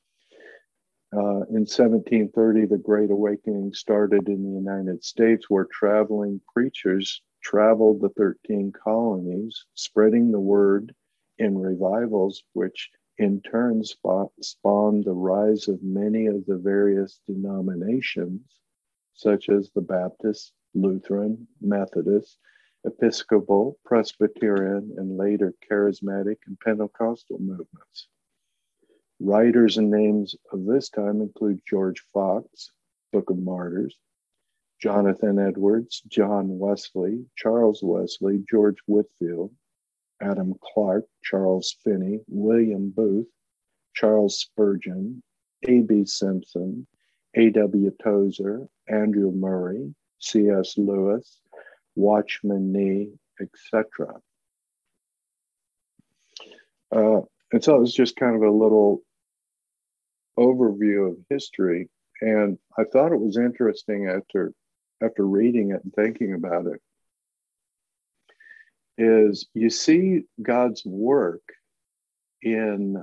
In 1730, the Great Awakening started in the United States, where traveling preachers traveled the 13 colonies, spreading the word in revivals, which in turn spawned the rise of many of the various denominations, such as the Baptist, Lutheran, Methodist, Episcopal, Presbyterian, and later Charismatic and Pentecostal movements. Writers and names of this time include George Fox, Book of Martyrs, Jonathan Edwards, John Wesley, Charles Wesley, George Whitefield, Adam Clark, Charles Finney, William Booth, Charles Spurgeon, A.B. Simpson, A.W. Tozer, Andrew Murray, C.S. Lewis, Watchman Nee, etc. And so it was just kind of a little overview of history. And I thought it was interesting after reading it and thinking about it. is you see God's work in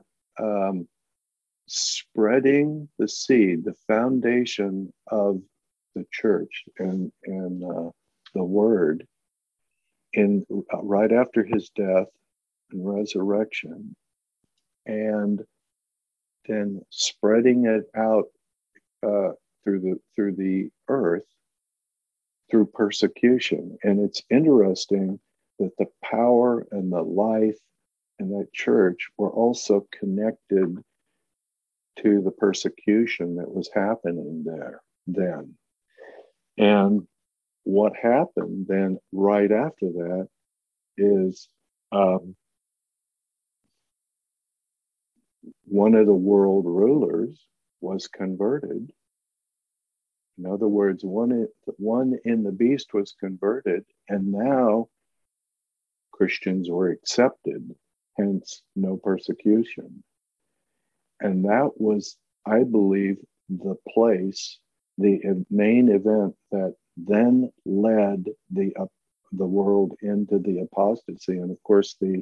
spreading the seed, the foundation of the church and the word in right after his death and resurrection, and then spreading it out through the earth through persecution. And it's interesting that the power and the life in that church were also connected to the persecution that was happening there then. And what happened then right after that is one of the world rulers was converted. In other words, one in the beast was converted, and now Christians were accepted, hence no persecution. And that was, I believe, the place, the main event that then led the world into the apostasy. And of course, the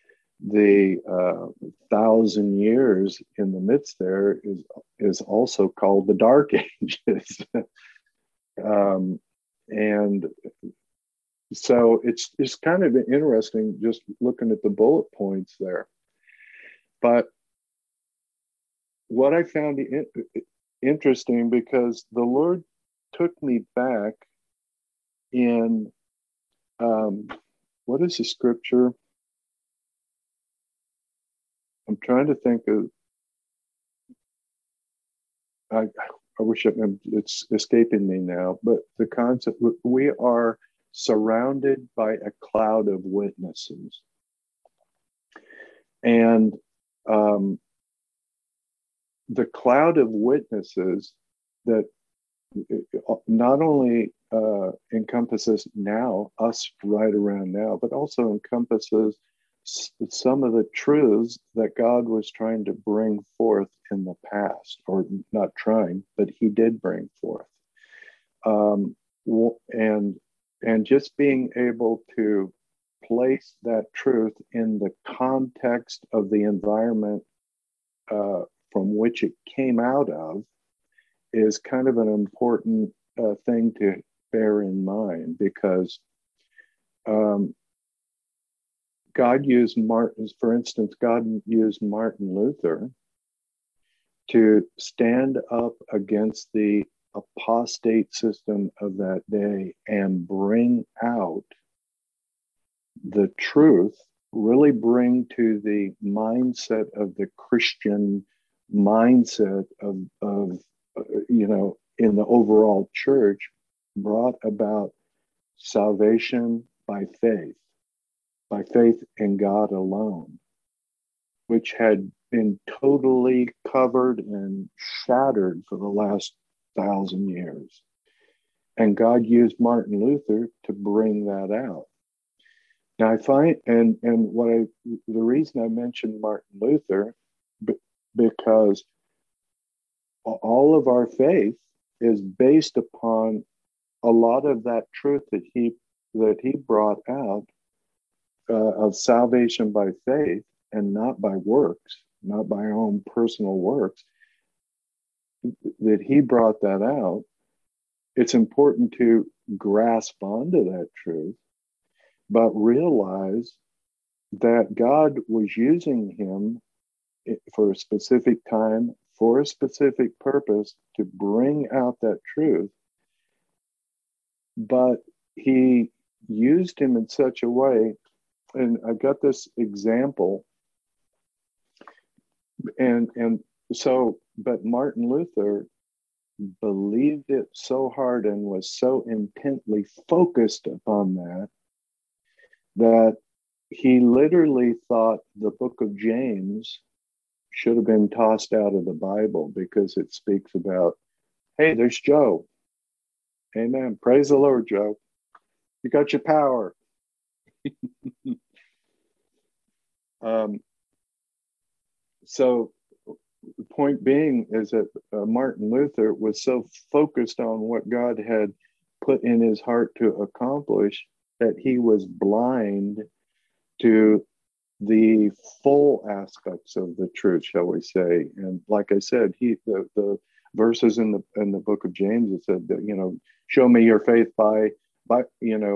1,000 years in the midst there is also called the Dark Ages. And so it's kind of interesting just looking at the bullet points there. But what I found interesting, because the Lord took me back in, what is the scripture? I'm trying to think of, I wish it's escaping me now, but the concept, we are surrounded by a cloud of witnesses. And the cloud of witnesses that not only encompasses now, us right around now, but also encompasses some of the truths that God was trying to bring forth in the past, or not trying, but he did bring forth. And just being able to place that truth in the context of the environment from which it came out of is kind of an important thing to bear in mind, because God used Martin Luther to stand up against the apostate system of that day and bring out the truth, really bring to the mindset of the Christian mindset of in the overall church, brought about salvation by faith in God alone, which had been totally covered and shattered for the last 1,000 years. And God used Martin Luther to bring that out. Now I find, the reason I mentioned Martin Luther, because all of our faith is based upon a lot of that truth that he brought out of salvation by faith and not by works, not by our own personal works, that he brought that out. It's important to grasp onto that truth, but realize that God was using him for a specific time, for a specific purpose, to bring out that truth. But he used him in such a way, and I got this example, but Martin Luther believed it so hard and was so intently focused upon that he literally thought the book of James should have been tossed out of the Bible, because it speaks about, hey, there's Joe. Amen. Praise the Lord, Joe. You got your power. So the point being is that Martin Luther was so focused on what God had put in his heart to accomplish that he was blind to the full aspects of the truth, shall we say? And like I said, the verses in the book of James, it said that, you know, show me your faith by what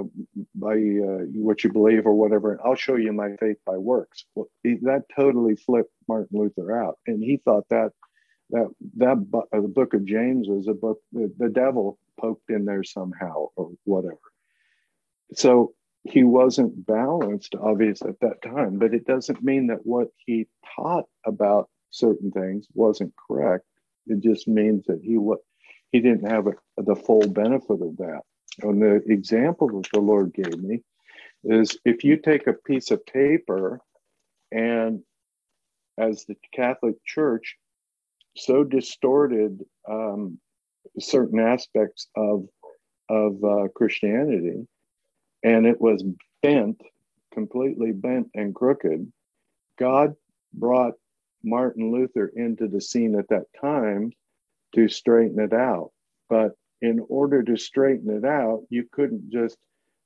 you believe or whatever, and I'll show you my faith by works. Well, that totally flipped Martin Luther out, and he thought that the book of James was a book the devil poked in there somehow or whatever. So he wasn't balanced, obviously, at that time, but it doesn't mean that what he taught about certain things wasn't correct. It just means that he didn't have the full benefit of that. And the example that the Lord gave me is if you take a piece of paper and, as the Catholic Church so distorted certain aspects of Christianity, and it was completely bent and crooked, God brought Martin Luther into the scene at that time to straighten it out. But in order to straighten it out, you couldn't just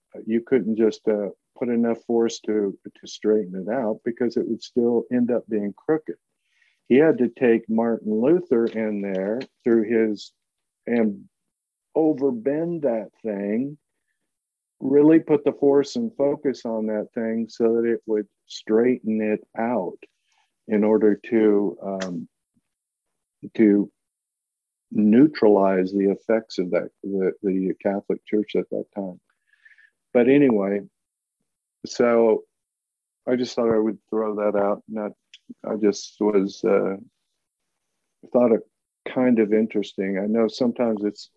put enough force to straighten it out, because it would still end up being crooked. He had to take Martin Luther in there and overbend that thing, really put the force and focus on that thing so that it would straighten it out in order to neutralize the effects of the Catholic Church at that time. But anyway, so I just thought I would throw that out. I just thought it kind of interesting. I know sometimes it's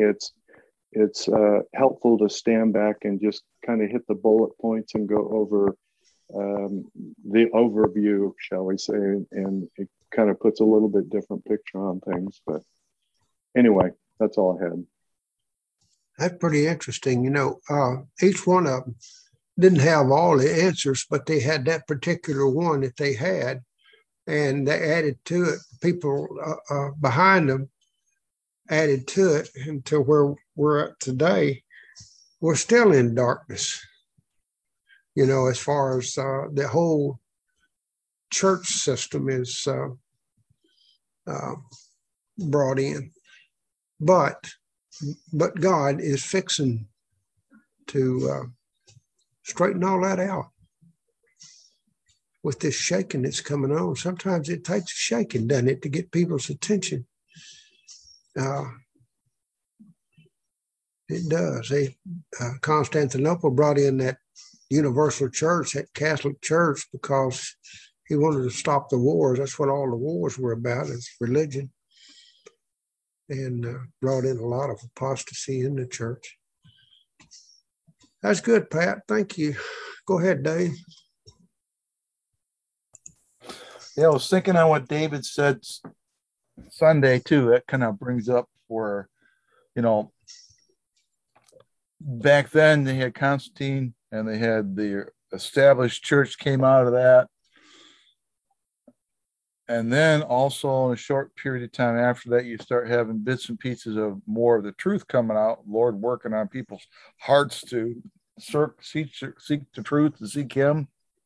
helpful to stand back and just kind of hit the bullet points and go over the overview, shall we say, and it kind of puts a little bit different picture on things. But anyway, that's all I had. That's pretty interesting. You know, each one of them didn't have all the answers, but they had that particular one that they had, and they added to it. People behind them added to it until where we're at today. We're still in darkness, you know, as far as the whole church system is brought in. But God is fixing to straighten all that out with this shaking that's coming on. Sometimes it takes shaking, doesn't it, to get people's attention. It does. Constantinople brought in that universal church, that Catholic Church, because he wanted to stop the wars. That's what all the wars were about, is religion. And brought in a lot of apostasy in the church. That's good, Pat. Thank you. Go ahead, Dave. Yeah, I was thinking on what David said Sunday, too. That kind of brings up where, you know, back then they had Constantine and they had the established church came out of that. And then also in a short period of time after that, you start having bits and pieces of more of the truth coming out, Lord working on people's hearts to seek the truth, to seek him.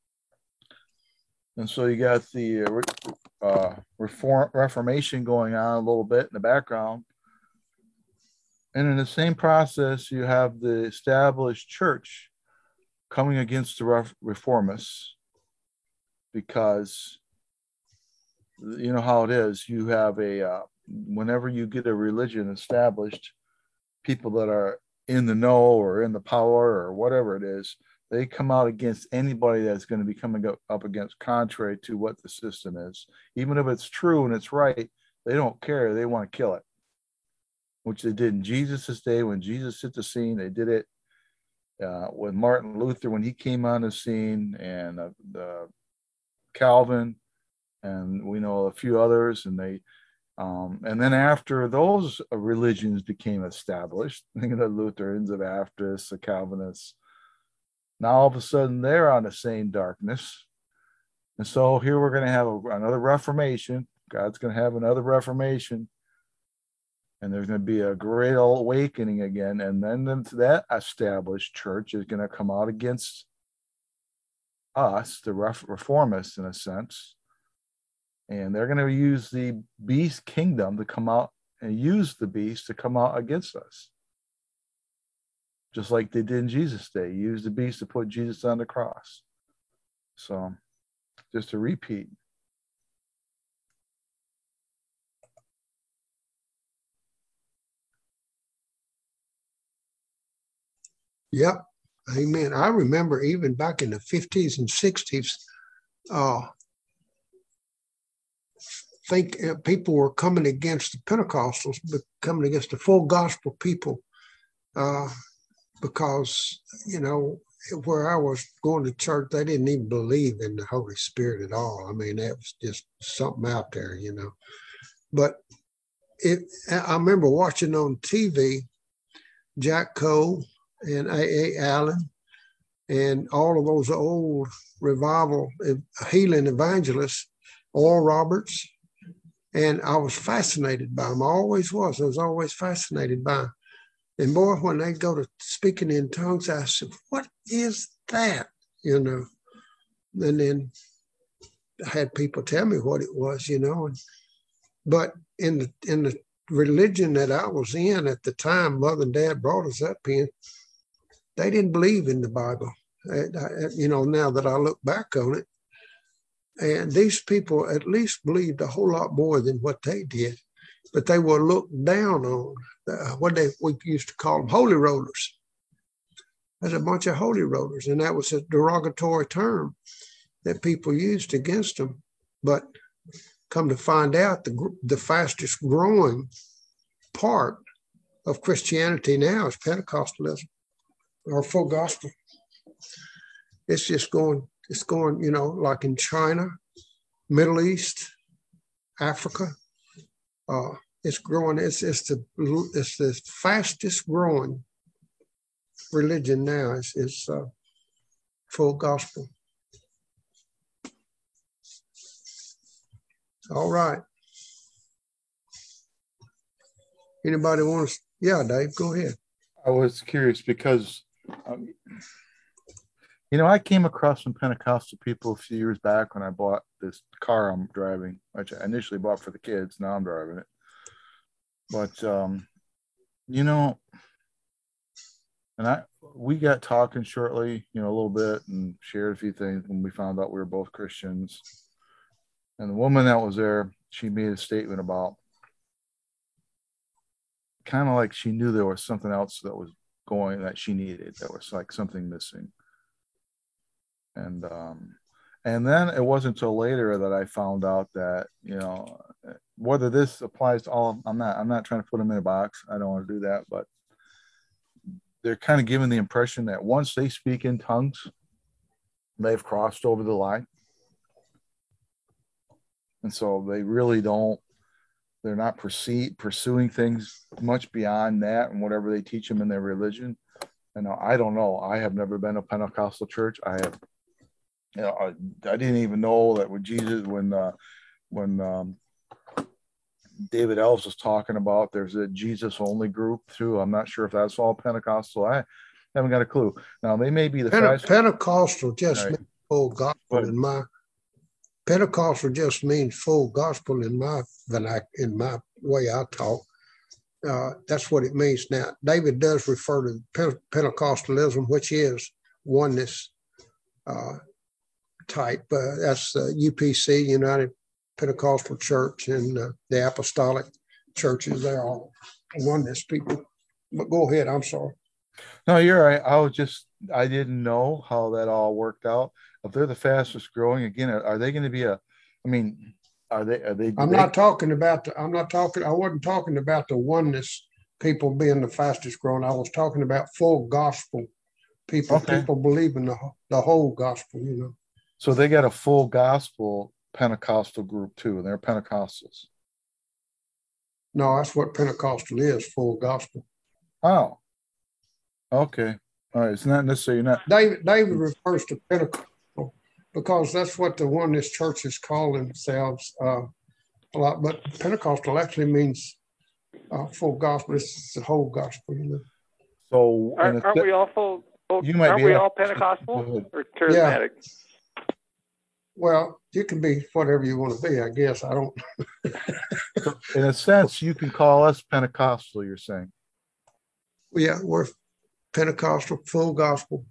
And so you got the Reformation going on a little bit in the background. And in the same process, you have the established church coming against the reformists, because you know how it is. You have whenever you get a religion established, people that are in the know or in the power or whatever it is, they come out against anybody that's going to be coming up against contrary to what the system is. Even if it's true and it's right, they don't care. They want to kill it, which they did in Jesus' day. When Jesus hit the scene, they did it with Martin Luther when he came on the scene, and the Calvin, and we know a few others, and they and then after those religions became established, think of the Lutherans, the Baptists, the Calvinists, now all of a sudden they're on the same darkness. And so here we're going to have another Reformation. God's going to have another Reformation, and there's going to be a great awakening again, and then that established church is going to come out against us, the reformists in a sense, and they're going to use the beast kingdom to come out and use the beast to come out against us. Just like they did in Jesus' day, use the beast to put Jesus on the cross. So just to repeat. Yep. Amen. I remember even back in the 50s and 60s, people were coming against the Pentecostals, but coming against the full gospel people, because, you know, where I was going to church, they didn't even believe in the Holy Spirit at all. I mean, that was just something out there, you know. But I remember watching on TV, Jack Cole and A.A. Allen and all of those old revival healing evangelists, Oral Roberts, and I was fascinated by them. I always was. I was always fascinated by them. And boy, when they go to speaking in tongues, I said, what is that? You know, and then I had people tell me what it was, you know. But in the religion that I was in at the time, Mother and Dad brought us up in, they didn't believe in the Bible. You know, now that I look back on it, and these people at least believed a whole lot more than what they did, but they were looked down on. We used to call them holy rollers. There's a bunch of holy rollers, and that was a derogatory term that people used against them. But come to find out, the fastest growing part of Christianity now is Pentecostalism or full gospel. It's just going, you know, like in China, Middle East, Africa. It's growing. It's the fastest growing religion now is full gospel. All right. Anybody want to? Yeah, Dave, go ahead. I was curious because, you know, I came across some Pentecostal people a few years back when I bought this car I'm driving, which I initially bought for the kids. Now I'm driving it. But, you know, and we got talking shortly, you know, a little bit and shared a few things when we found out we were both Christians. And the woman that was there, she made a statement about kind of like she knew there was something else that was going that she needed. That was like something missing. And then it wasn't until later that I found out that, you know, whether this applies to all, I'm not trying to put them in a box. I don't want to do that, but they're kind of giving the impression that once they speak in tongues, they've crossed over the line. And so they really they're not pursuing things much beyond that and whatever they teach them in their religion. And I don't know. I have never been to a Pentecostal church. I didn't even know that when Jesus, when David Elves was talking about, there's a Jesus only group too. I'm not sure if that's all Pentecostal. I haven't got a clue. Now they may be the Pentecostal just means full gospel in my. Pentecostal just means full gospel in my way I talk. That's what it means. Now, David does refer to Pentecostalism, which is oneness type. That's UPC, United Pentecostal Church, and the Apostolic churches. They're all oneness people. But go ahead. I'm sorry. No, you're right. I didn't know how that all worked out. If they're the fastest growing, again, are they going to be I wasn't talking about the oneness people being the fastest growing. I was talking about full gospel people. Okay. People believe in the whole gospel, you know. So they got a full gospel Pentecostal group too, and they're Pentecostals. No, that's what Pentecostal is, full gospel. Oh. Okay. All right. It's not necessarily David refers to Pentecostal because that's what the oneness churches call themselves a lot. But Pentecostal actually means full gospel. It's the whole gospel, you know. So aren't we all full? Aren't we all Pentecostal or charismatic? Well, you can be whatever you want to be, I guess. I don't. In a sense, you can call us Pentecostal, you're saying. Yeah, we're Pentecostal, full gospel.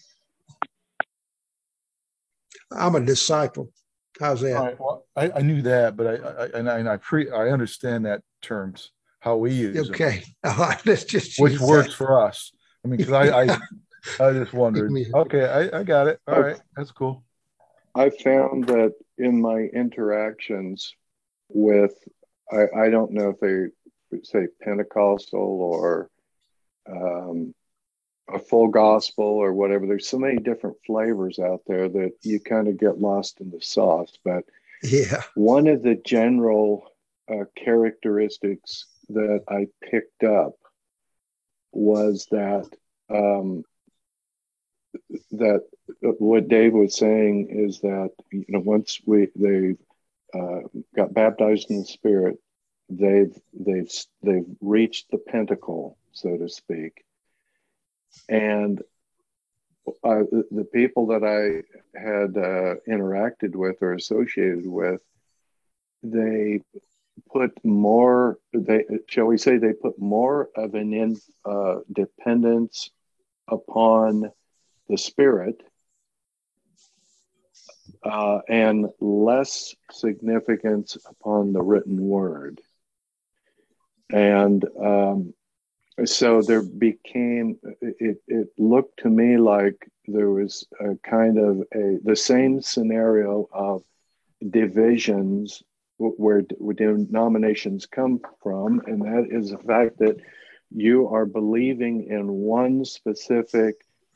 I'm a disciple. How's that? All right. Well, I knew that, but I understand that terms, how we use Okay. them. All right, let's just Which use works that. for us. I mean, because I just wondered. Okay, I got it. All right, that's cool. I found that in my interactions with, I don't know if they say Pentecostal or a full gospel or whatever. There's so many different flavors out there that you kind of get lost in the sauce. But yeah, one of the general characteristics that I picked up was that that what Dave was saying is that, you know, once they got baptized in the Spirit, they've reached the pinnacle, so to speak. And the people that I had interacted with or associated with, they put more, shall we say, they put more of an dependence upon the Spirit and less significance upon the written word. And so there became, it looked to me like there was a kind of the same scenario of divisions where denominations come from, and that is the fact that you are believing in one specific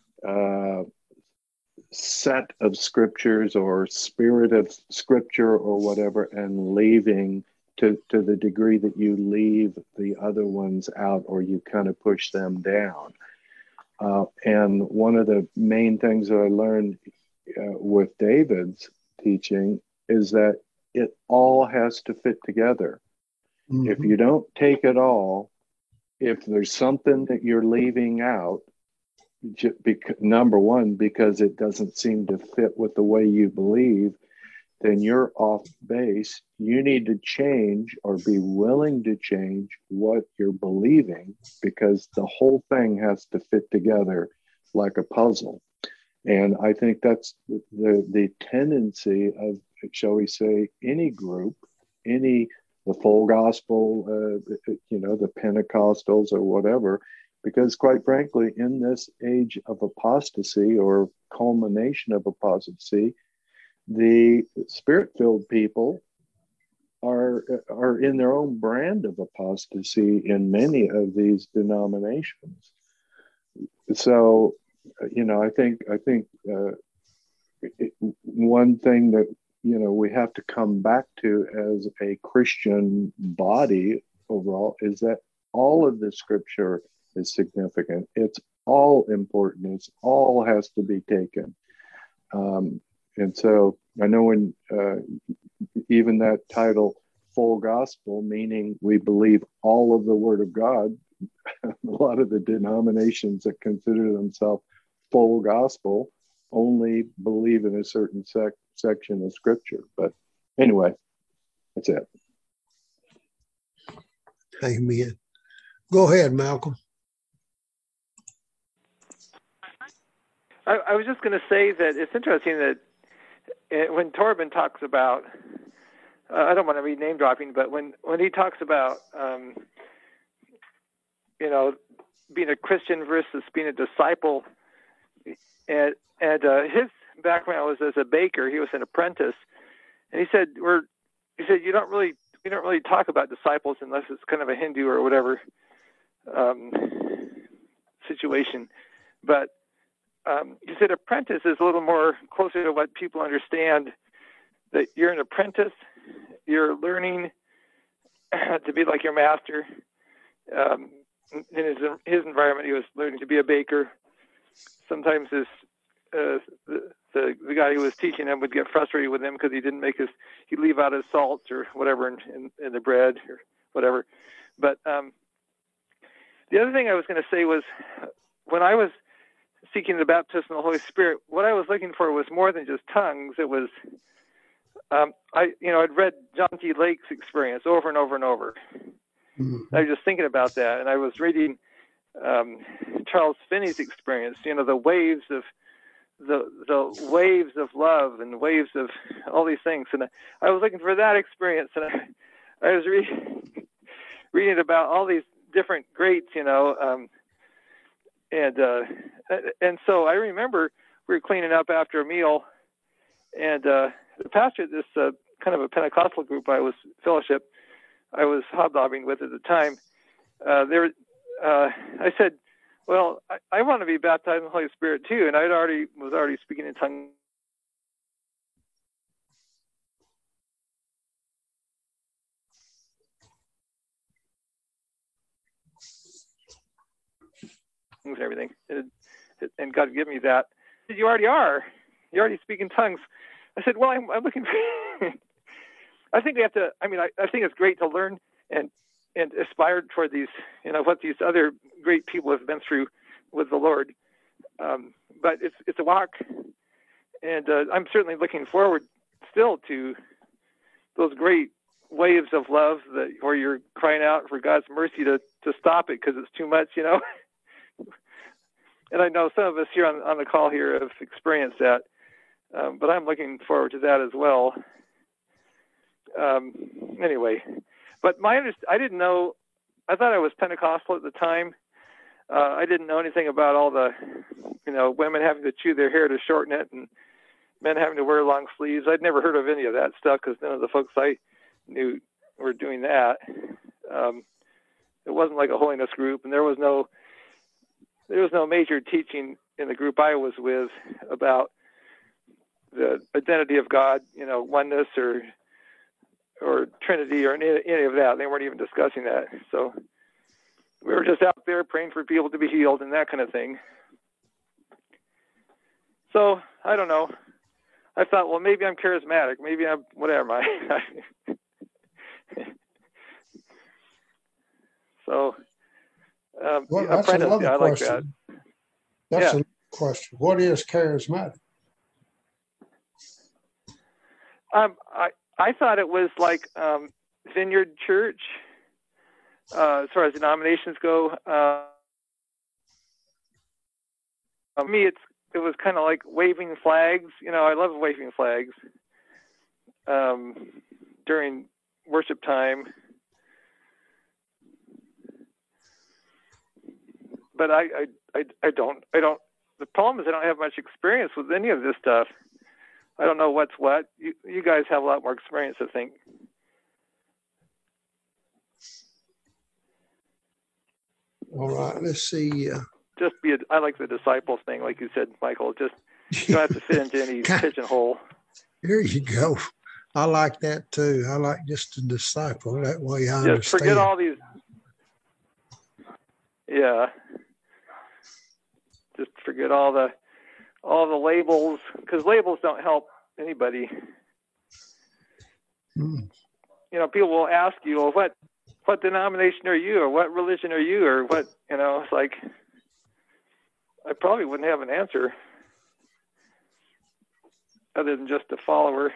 set of scriptures or spirit of scripture or whatever, and leaving to the degree that you leave the other ones out or you kind of push them down. And one of the main things that I learned with David's teaching is that it all has to fit together. Mm-hmm. If you don't take it all, if there's something that you're leaving out, number one, because it doesn't seem to fit with the way you believe, then you're off base. You need to change or be willing to change what you're believing, because the whole thing has to fit together like a puzzle. And I think that's the tendency of, shall we say, any group, the full gospel, the Pentecostals or whatever, because quite frankly, in this age of apostasy or culmination of apostasy, the Spirit-filled people are in their own brand of apostasy in many of these denominations. So, I think one thing that, we have to come back to as a Christian body overall is that all of the scripture is significant. It's all important. It's all has to be taken. And so I know when even that title, full gospel, meaning we believe all of the word of God, a lot of the denominations that consider themselves full gospel only believe in a certain section of scripture. But anyway, that's it. Amen. Go ahead, Malcolm. I was just going to say that it's interesting that when Torben talks about, I don't want to be name dropping, but when he talks about, being a Christian versus being a disciple, and his background was as a baker. He was an apprentice, and he said we don't really talk about disciples unless it's kind of a Hindu or whatever situation, but he said apprentice is a little more closer to what people understand, that you're an apprentice, you're learning to be like your master. In his environment, he was learning to be a baker. Sometimes the guy who was teaching him would get frustrated with him because he'd leave out his salt or whatever in the bread or whatever. But the other thing I was going to say was, when I was seeking the baptism of the Holy Spirit, what I was looking for was more than just tongues. It was, I'd read John T. Lake's experience over and over and over. Mm-hmm. I was just thinking about that, and I was reading Charles Finney's experience. The waves of the waves of love and waves of all these things, and I was looking for that experience, and I was reading about all these different greats, and so I remember we were cleaning up after a meal, and the pastor at this kind of a Pentecostal group fellowship I was hobnobbing with at the time, I said, well, I want to be baptized in the Holy Spirit too, and I was already speaking in tongues. And everything, and God give me that. He said, you already are. You already speak in tongues. I said, well, I'm looking for. I think we have to. I think it's great to learn and aspire toward these, what these other great people have been through with the Lord. But it's a walk, and I'm certainly looking forward still to those great waves of love where you're crying out for God's mercy to stop it because it's too much, And I know some of us here on the call here have experienced that, but I'm looking forward to that as well. Anyway, but I didn't know. I thought I was Pentecostal at the time. I didn't know anything about all the, women having to chew their hair to shorten it and men having to wear long sleeves. I'd never heard of any of that stuff because none of the folks I knew were doing that. It wasn't like a holiness group, and there was no major teaching in the group I was with about the identity of God, oneness or Trinity or any of that. They weren't even discussing that. So we were just out there praying for people to be healed and that kind of thing. So I don't know. I thought, well, maybe I'm charismatic. Maybe I'm whatever. So well, that's another question. That's a question. What is charismatic? I thought it was like Vineyard Church, as far as denominations go. Me, it was kind of like waving flags. I love waving flags during worship time. But I don't. The problem is I don't have much experience with any of this stuff. I don't know what's what. You guys have a lot more experience, I think. All right, let's see. I like the disciple thing, like you said, Michael. Just you don't have to fit into any pigeonhole. Here you go. I like that too. I like just a disciple. That way I understand. Just forget all these. Yeah. Just forget all the labels, because labels don't help anybody. People will ask you, well, what denomination are you, or what religion are you, or what, it's like, I probably wouldn't have an answer other than just a follower.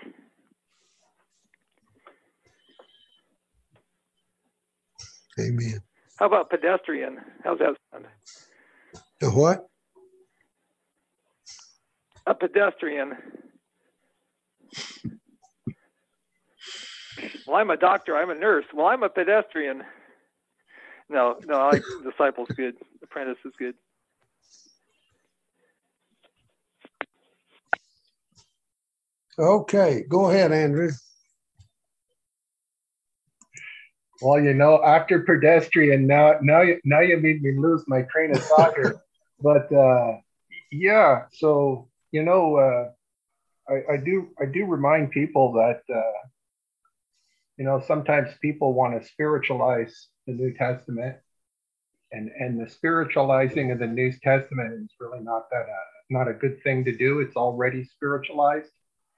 Amen. How about pedestrian? How's that sound? A what? A pedestrian. Well, I'm a doctor. I'm a nurse. Well, I'm a pedestrian. No, I like disciple's good. Apprentice is good. Okay, go ahead, Andrew. Well, after pedestrian, now you made me lose my train of thought here. But yeah, so I do remind people that sometimes people want to spiritualize the New Testament, and the spiritualizing of the New Testament is really not a good thing to do. It's already spiritualized.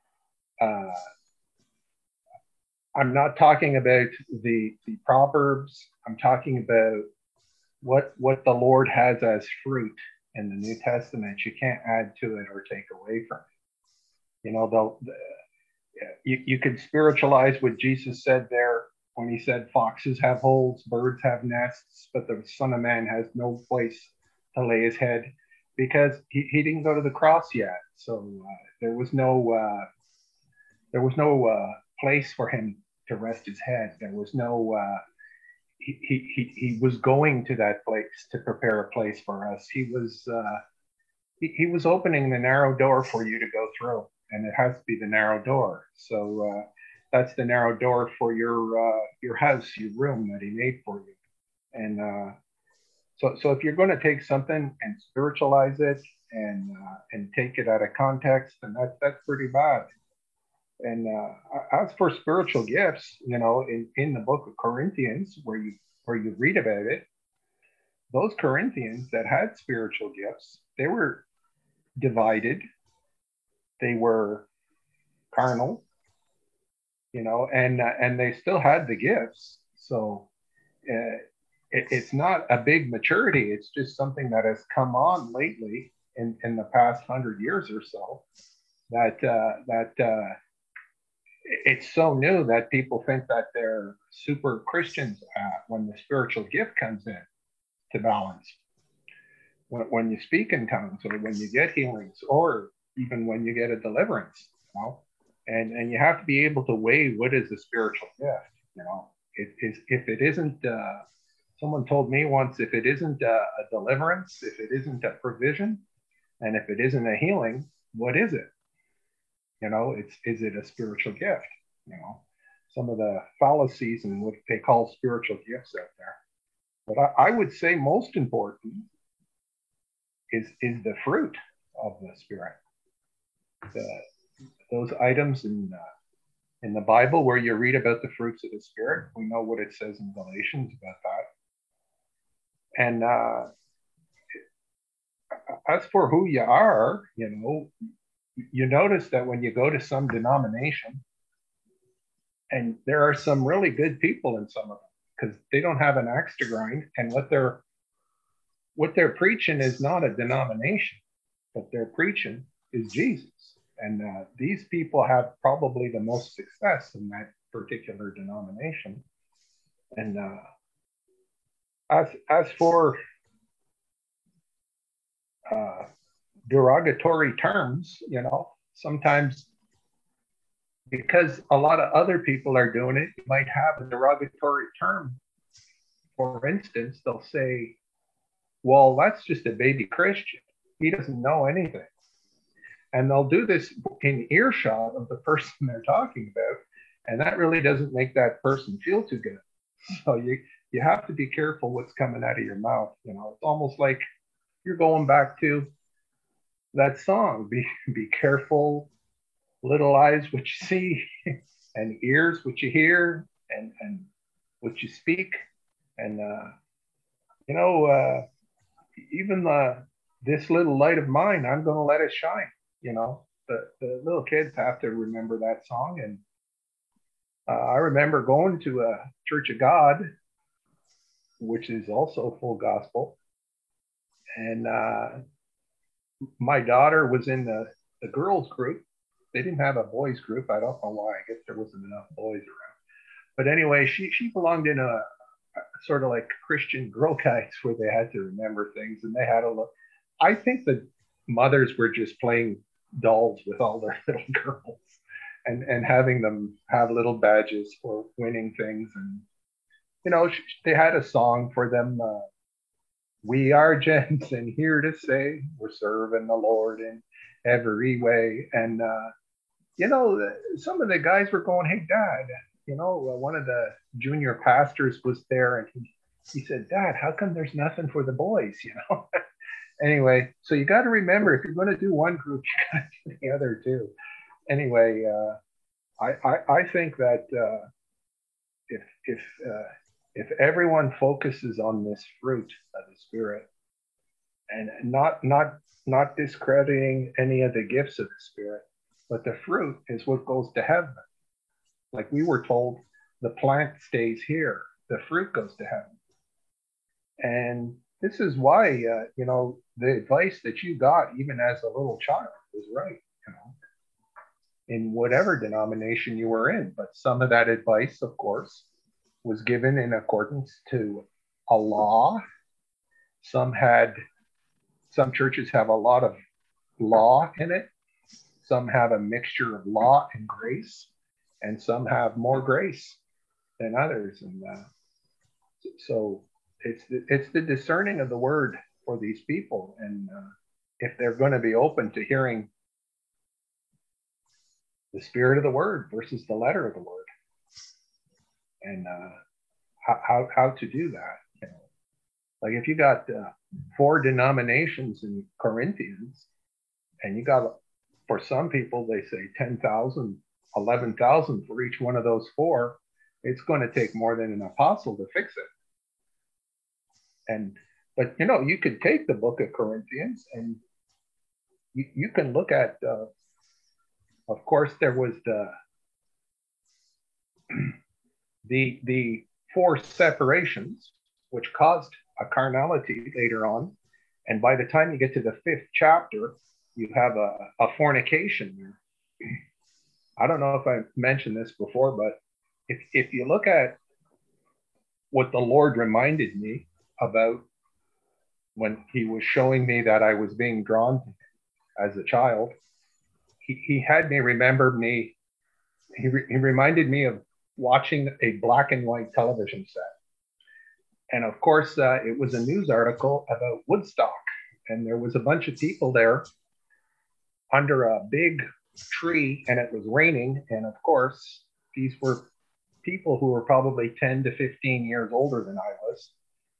I'm not talking about the Proverbs. I'm talking about what the Lord has as fruit in the New Testament. You can't add to it or take away from it. You know, you could spiritualize what Jesus said there when he said, foxes have holes, birds have nests, but the Son of Man has no place to lay his head, because he didn't go to the cross yet. So there was no place for him to rest his head. There was no he was going to that place to prepare a place for us. He was opening the narrow door for you to go through, and it has to be the narrow door. So that's the narrow door for your house, your room that he made for you. And so if you're going to take something and spiritualize it and take it out of context, then that's pretty bad. And as for spiritual gifts, you know, in the book of Corinthians, where you read about it, those Corinthians that had spiritual gifts, they were divided, they were carnal, you know, and they still had the gifts. So it's not a big maturity. It's just something that has come on lately in the past 100 years or so, that it's so new that people think that they're super Christians when the spiritual gift comes in to balance. When you speak in tongues, or when you get healings, or even when you get a deliverance, you know, and you have to be able to weigh what is a spiritual gift. You know, if it isn't, someone told me once, if it isn't a deliverance, if it isn't a provision, and if it isn't a healing, what is it? You know, is it a spiritual gift? You know, some of the fallacies and what they call spiritual gifts out there. But I would say most important is the fruit of the Spirit. Those items in the Bible where you read about the fruits of the Spirit, we know what it says in Galatians about that. And as for who you are, you know, you notice that when you go to some denomination, and there are some really good people in some of them, because they don't have an axe to grind, and what they're preaching is not a denomination, but they're preaching is Jesus. And these people have probably the most success in that particular denomination. And as for derogatory terms, you know, sometimes because a lot of other people are doing it, you might have a derogatory term. For instance, they'll say, well, that's just a baby Christian. He doesn't know anything. And they'll do this in earshot of the person they're talking about. And that really doesn't make that person feel too good. So you have to be careful what's coming out of your mouth. You know, it's almost like you're going back to that song, be careful, little eyes what you see, and ears what you hear, and what you speak. And you know, even this little light of mine, I'm going to let it shine. You know, the little kids have to remember that song. And I remember going to a Church of God, which is also full gospel, and my daughter was in the girls group. They didn't have a boys group. I don't know why. I guess there wasn't enough boys around. But anyway, she belonged in a sort of like Christian Girl Guides, where they had to remember things, and they had a look. I think the mothers were just playing dolls with all their little girls, and having them have little badges for winning things. And you know, they had a song for them. We are gents and here to say we're serving the Lord in every way. And you know, some of the guys were going, hey, Dad, you know, one of the junior pastors was there, and he said, Dad, how come there's nothing for the boys, you know? Anyway, so you got to remember, if you're going to do one group, you got to do the other too. Anyway, I think that if everyone focuses on this fruit of the Spirit, and not discrediting any of the gifts of the Spirit, but the fruit is what goes to heaven. Like we were told, the plant stays here, the fruit goes to heaven. And this is why, the advice that you got, even as a little child, was right, in whatever denomination you were in. But some of that advice, of course, was given in accordance to a law. Some churches have a lot of law in it. Some have a mixture of law and grace, and some have more grace than others. And so it's the discerning of the word for these people. And if they're going to be open to hearing the spirit of the word versus the letter of the word, and how to do that. Like if you got 4 denominations in Corinthians, and you got, for some people, they say 10,000, 11,000 for each one of those 4, it's going to take more than an apostle to fix it. But you could take the book of Corinthians, and you can look at, of course, there was the 4 separations, which caused a carnality later on. And by the time you get to the 5th chapter, you have a fornication there. I don't know if I mentioned this before, but if you look at what the Lord reminded me about when he was showing me that I was being drawn to him as a child, he had me remember he reminded me of watching a black and white television set. And of course, it was a news article about Woodstock. And there was a bunch of people there under a big tree, and it was raining. And of course, these were people who were probably 10 to 15 years older than I was.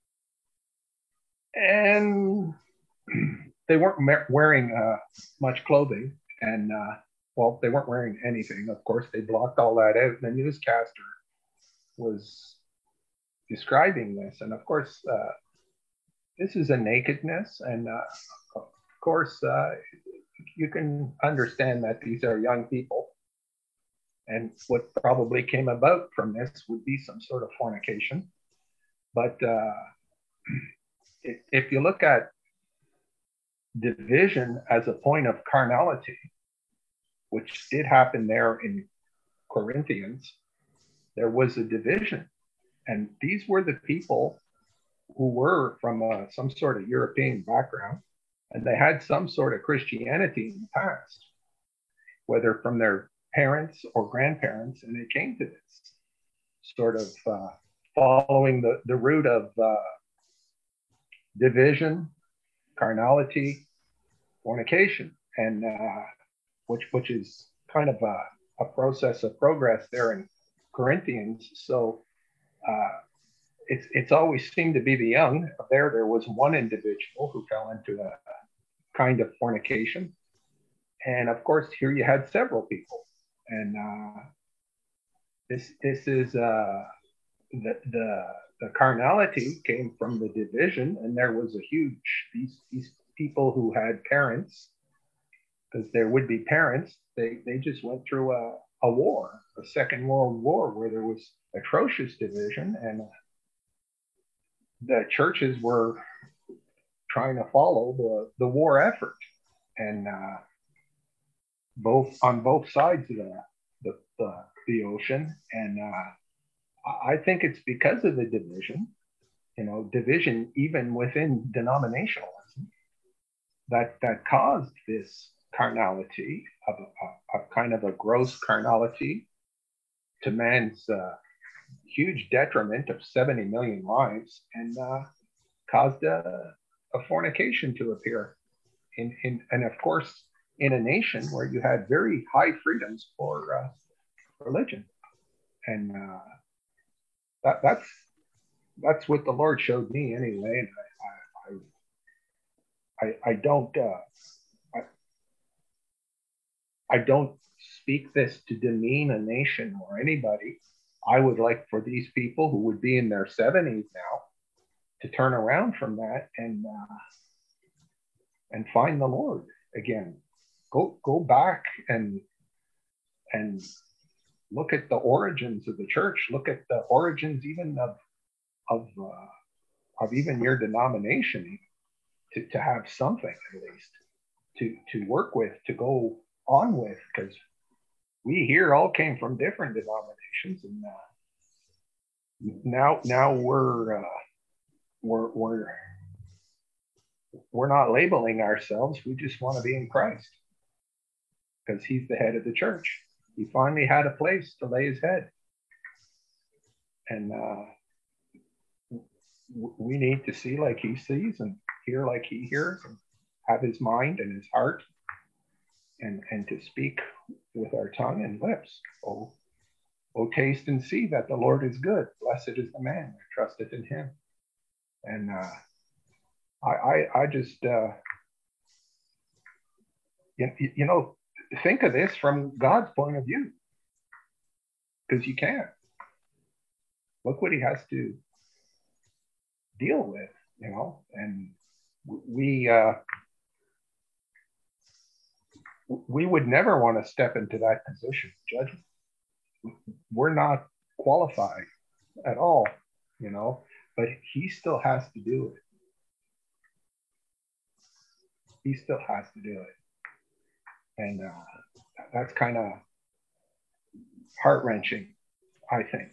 And they weren't wearing much clothing. And, they weren't wearing anything. Of course, they blocked all that out. And the newscaster was describing this. And of course, this is a nakedness. And of course, you can understand that these are young people. And what probably came about from this would be some sort of fornication. But if you look at division as a point of carnality, which did happen there in Corinthians, there was a division. And these were the people who were from some sort of European background, and they had some sort of Christianity in the past, whether from their parents or grandparents, and it came to this sort of following the route of division, carnality, fornication, and which is kind of a process of progress there in Corinthians. So it's always seemed to be the young. There was one individual who fell into a kind of fornication. And of course, here you had several people. And this is the carnality came from the division, and there was a huge, these people who had parents, because there would be parents, they just went through a war, a Second World War, where there was atrocious division, and the churches were trying to follow the war effort, and on both sides of the ocean. And I think it's because of the division, division even within denominationalism, that caused this carnality, of kind of a gross carnality, to man's huge detriment of 70 million lives, and caused a fornication to appear and of course in a nation where you had very high freedoms for religion. And that's what the Lord showed me anyway. And I don't speak this to demean a nation or anybody. I would like for these people who would be in their 70s now to turn around from that and find the Lord again. Go back and look at the origins of the church. Look at the origins even of of even your denomination to have something at least to work with, to go on with, because we here all came from different denominations, and now we're not labeling ourselves. We just want to be in Christ because he's the head of the church. He finally had a place to lay his head, and we need to see like he sees and hear like he hears, and have his mind and his heart, and to speak with our tongue and lips. Oh, taste and see that the Lord is good. Blessed is the man that trusteth in him. And I just, you know, think of this from God's point of view, because you can't. Look what he has to deal with, you know, and we would never want to step into that position of judgment. We're not qualified at all, you know, but he still has to do it. He still has to do it. And that's kind of heart-wrenching, I think.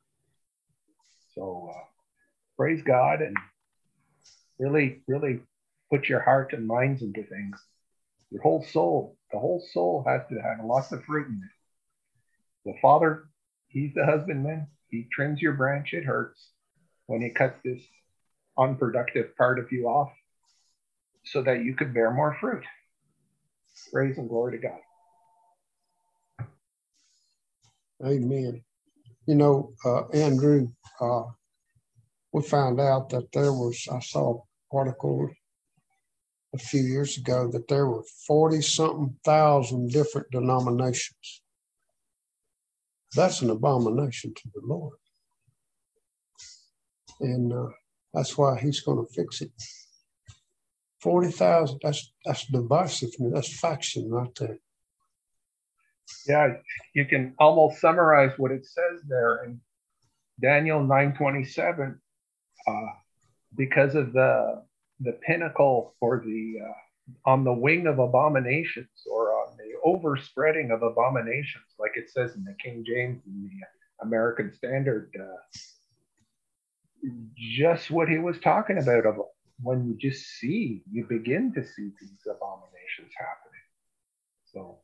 So praise God, and really, really put your heart and minds into things. Your whole soul, the whole soul has to have lots of fruit in it. The Father, he's the husbandman. He trims your branch. It hurts when he cuts this unproductive part of you off so that you could bear more fruit. Praise and glory to God. Amen. You know, Andrew, we found out that I saw an article a few years ago that there were 40-something thousand different denominations. That's an abomination to the Lord. And that's why he's going to fix it. 40,000, that's divisiveness, that's faction right there. Yeah, you can almost summarize what it says there in Daniel 9:27, because of the pinnacle, or the on the wing of abominations, or on the overspreading of abominations, like it says in the King James and the American Standard, just what he was talking about of when you begin to see these abominations happening. So,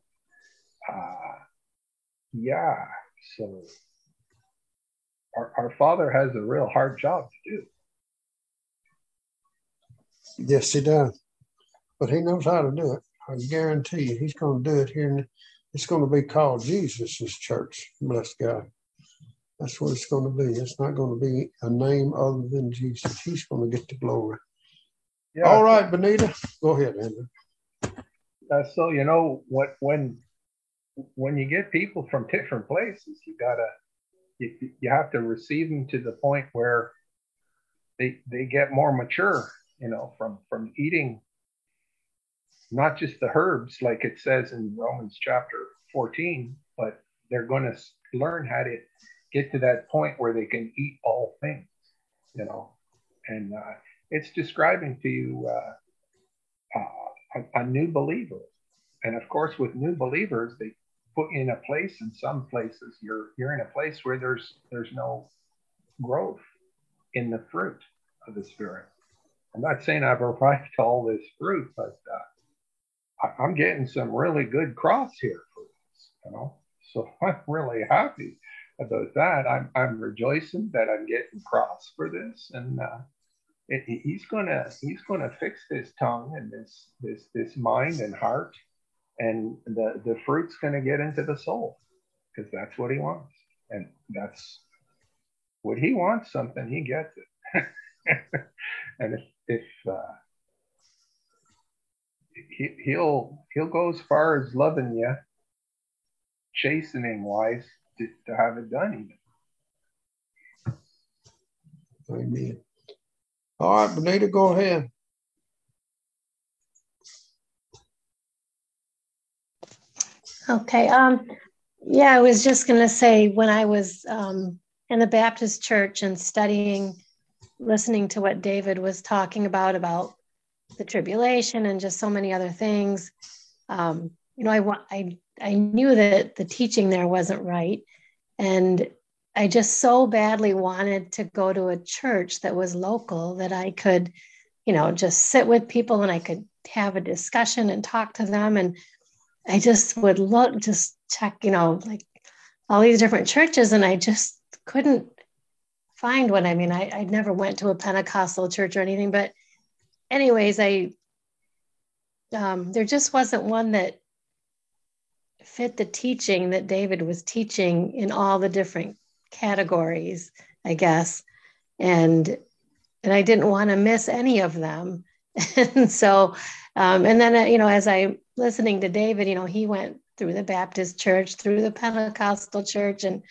yeah, so our Father has a real hard job to do. Yes, he does. But he knows how to do it. I guarantee you, he's going to do it here. And it's going to be called Jesus' church. Bless God. That's what it's going to be. It's not going to be a name other than Jesus. He's going to get the glory. Yeah. All right, Benita. Go ahead, Andrew. So, you know, when you get people from different places, you have to receive them to the point where they get more mature, you know, from eating not just the herbs, like it says in Romans chapter 14, but they're going to learn how to get to that point where they can eat all things, you know. And it's describing to you a new believer. And of course, with new believers, they put you in a place, in some places, you're in a place where there's no growth in the fruit of the Spirit. I'm not saying I've arrived to all this fruit, but I'm getting some really good crops here for this, you know. So I'm really happy about that. I'm rejoicing that I'm getting crops for this, and he's gonna fix this tongue and this mind and heart, and the fruit's gonna get into the soul, because that's what he wants, and that's what he wants. Something, he gets it. And if he'll go as far as loving you, chastening wise, to have it done even. Amen. All right, Benita, go ahead. Okay. Yeah, I was just going to say, when I was in the Baptist church and studying listening to what David was talking about the tribulation and just so many other things. I knew that the teaching there wasn't right. And I just so badly wanted to go to a church that was local, that I could, just sit with people and I could have a discussion and talk to them. And I just would just check, like all these different churches, and I just couldn't find one. I mean, I never went to a Pentecostal church or anything, but anyways, there just wasn't one that fit the teaching that David was teaching in all the different categories, I guess. And I didn't want to miss any of them. And so, and then, as I listening to David, he went through the Baptist church, through the Pentecostal church. And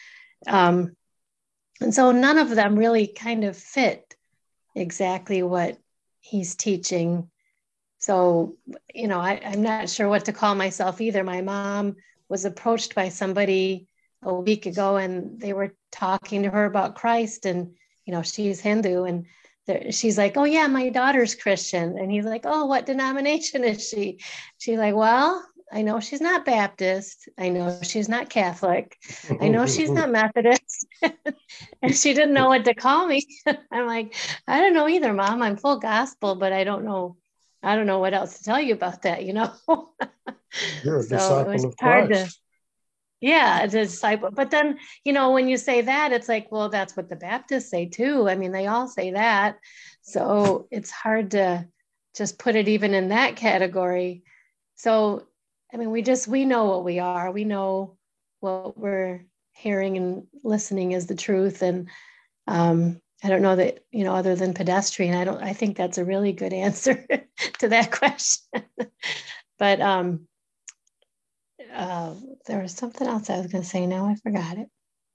so none of them really kind of fit exactly what he's teaching. So, I'm not sure what to call myself either. My mom was approached by somebody a week ago, and they were talking to her about Christ, and, she's Hindu, and she's like, oh yeah, my daughter's Christian. And he's like, oh, what denomination is she? She's like, well, I know she's not Baptist. I know she's not Catholic. I know she's not Methodist. And she didn't know what to call me. I'm like, I don't know either, Mom. I'm full gospel, but I don't know what else to tell you about that, You're a So disciple it was of hard Christ. a disciple. But then, when you say that, it's like, well, that's what the Baptists say too. I mean, they all say that. So it's hard to just put it even in that category. So, I mean, we know what we are. We know what we're hearing and listening is the truth. And I don't know that, other than pedestrian, I think that's a really good answer to that question. But there was something else I was going to say. Now I forgot it.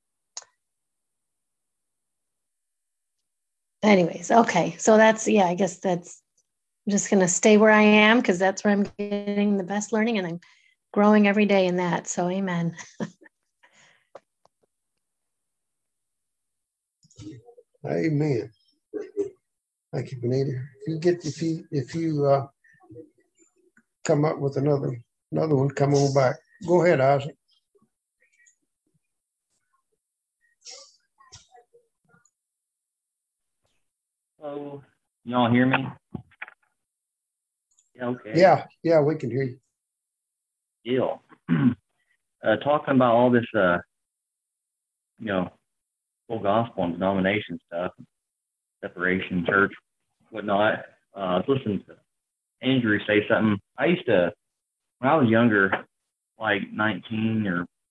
Anyways, okay. So I guess I'm just going to stay where I am, because that's where I'm getting the best learning, and I'm growing every day in that. So amen. Amen. Thank you, Benita. If you come up with another one, come on back. Go ahead, Isaac. Hello, y'all hear me? Yeah, okay. Yeah, we can hear you. Deal. Talking about all this, full gospel and denomination stuff, separation, church, whatnot. I was listening to Andrew say something. I used to, when I was younger, like 19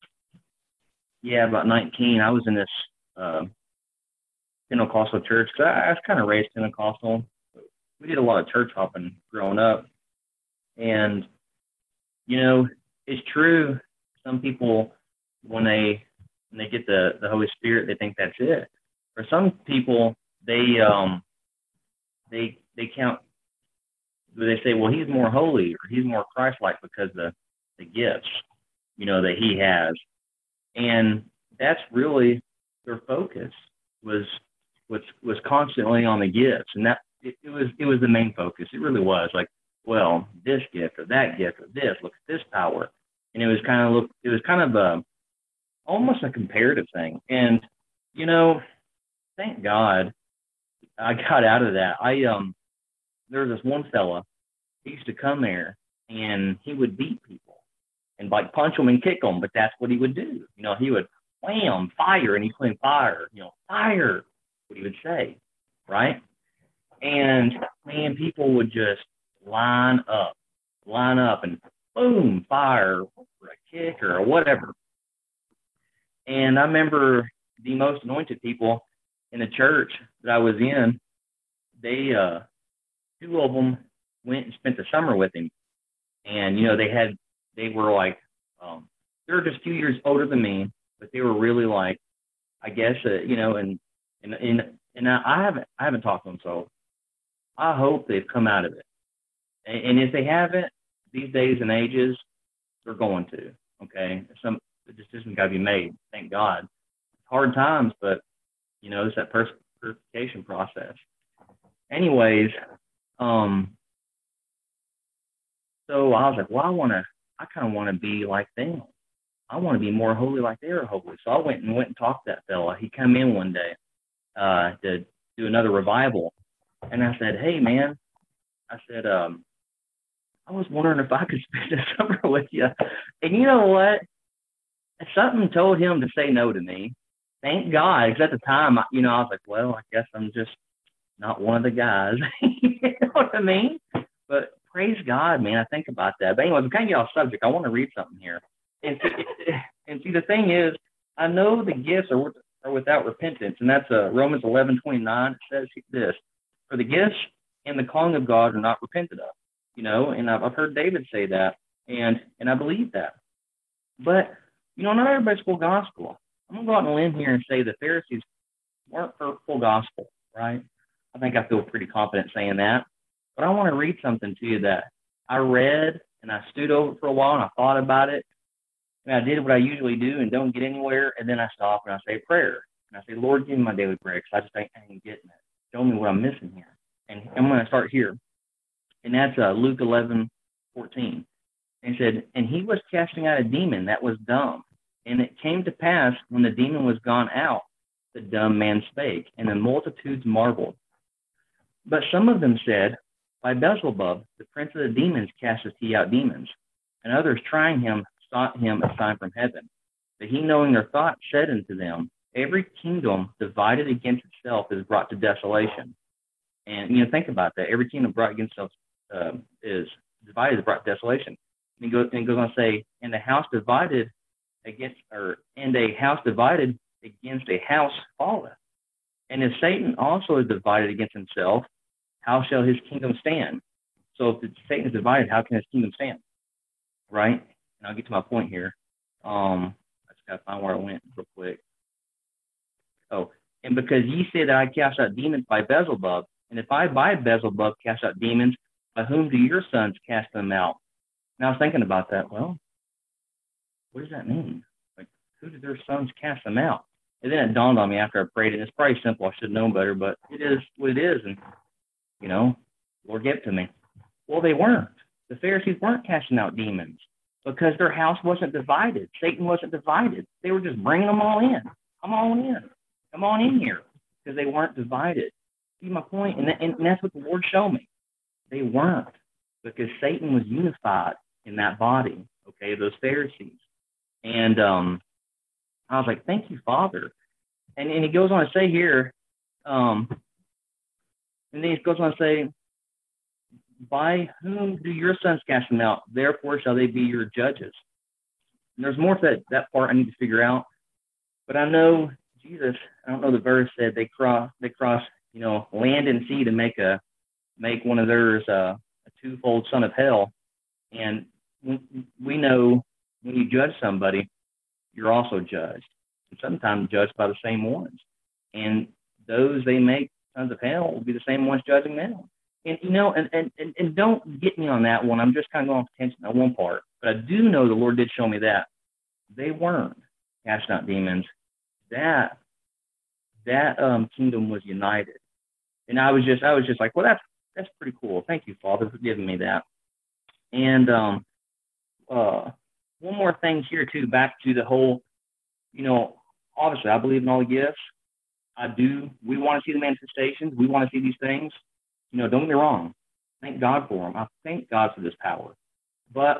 about 19, I was in this Pentecostal church. I was kind of raised Pentecostal. We did a lot of church hopping growing up. And, it's true. Some people, when they get the Holy Spirit, they think that's it. For some people, they count. They say, well, he's more holy or he's more Christ-like because the gifts, that he has, and that's really their focus was constantly on the gifts, and that it was the main focus. It really was like, well, this gift or that gift or this. Look at this power, and it was kind of almost a comparative thing. And thank God I got out of that. There was this one fella. He used to come there and he would beat people and like punch them and kick them, but that's what he would do. He would wham, fire, and he'd claim fire. Fire. What he would say, right? And man, people would just line up, and boom, fire, or a kick, or whatever. And I remember the most anointed people in the church that I was in, they, two of them went and spent the summer with him. And, they were like, they were just a few years older than me, but they were really like, I guess, and I haven't talked to them, so I hope they've come out of it. And if they haven't, these days and ages, they're going to, okay? The decision's got to be made, thank God. Hard times, but, it's that sanctification process. Anyways, so I was like, well, I kind of want to be like them. I want to be more holy like they are holy. So I went and talked to that fella. He came in one day to do another revival. And I said, hey, man, I said, I was wondering if I could spend the summer with you. And you know what? Something told him to say no to me. Thank God, because at the time, I was like, well, I guess I'm just not one of the guys. You know what I mean? But praise God, man, I think about that. But anyways, I'm kind of get off subject. I want to read something here. And see, the thing is, I know the gifts are without repentance, and that's Romans 11:29. It says this: for the gifts and the calling of God are not repented of. And I've heard David say that, and I believe that. But not everybody's full gospel. I'm gonna go out on a limb here and say the Pharisees weren't full gospel, right? I think I feel pretty confident saying that. But I want to read something to you that I read and I stewed over for a while and I thought about it. And I did what I usually do and don't get anywhere. And then I stop and I say prayer. And I say, Lord, give me my daily bread, because I just ain't getting it. Show me what I'm missing here. And I'm going to start here. And that's Luke 11:14. And it said, and he was casting out a demon that was dumb. And it came to pass, when the demon was gone out, the dumb man spake, and the multitudes marveled. But some of them said, by Beelzebub, the prince of the demons, casteth he out demons. And others, trying him, sought him a sign from heaven. But he, knowing their thoughts, said unto them, every kingdom divided against itself is brought to desolation. And think about that. Every kingdom brought against itself is divided, is brought to desolation. And he goes on to say, and a house divided against a house falleth. And if Satan also is divided against himself, how shall his kingdom stand? So if Satan is divided, how can his kingdom stand? Right? And I'll get to my point here. I just got to find where I went real quick. Oh, and because ye say that I cast out demons by Beelzebub, and if I by Beelzebub cast out demons, by whom do your sons cast them out? And I was thinking about that. Well, what does that mean? Like, who did their sons cast them out? And then it dawned on me after I prayed, and it's probably simple. I should have known better, but it is what it is. And, Lord gave it to me. Well, they weren't. The Pharisees weren't casting out demons because their house wasn't divided. Satan wasn't divided. They were just bringing them all in. Come on in. Come on in here, because they weren't divided. See my point? And that's what the Lord showed me. They weren't, because Satan was unified in that body, okay, those Pharisees. And I was like, thank you, Father. And he goes on to say here, and then he goes on to say, by whom do your sons cast them out? Therefore shall they be your judges. And there's more to that part I need to figure out. But I know Jesus, I don't know the verse, said they cross, land and sea to make one of theirs a twofold son of hell. And we know when you judge somebody, you're also judged. And sometimes judged by the same ones. And those they make sons of hell will be the same ones judging them. And and don't get me on that one. I'm just kind of going off attention on one part. But I do know the Lord did show me that they weren't casting out demons. That kingdom was united. And I was just like, well, that's pretty cool. Thank you, Father, for giving me that. And one more thing here too, back to the whole, obviously I believe in all the gifts. I do. We want to see the manifestations. We want to see these things. Don't get me wrong. Thank God for them. I thank God for this power. But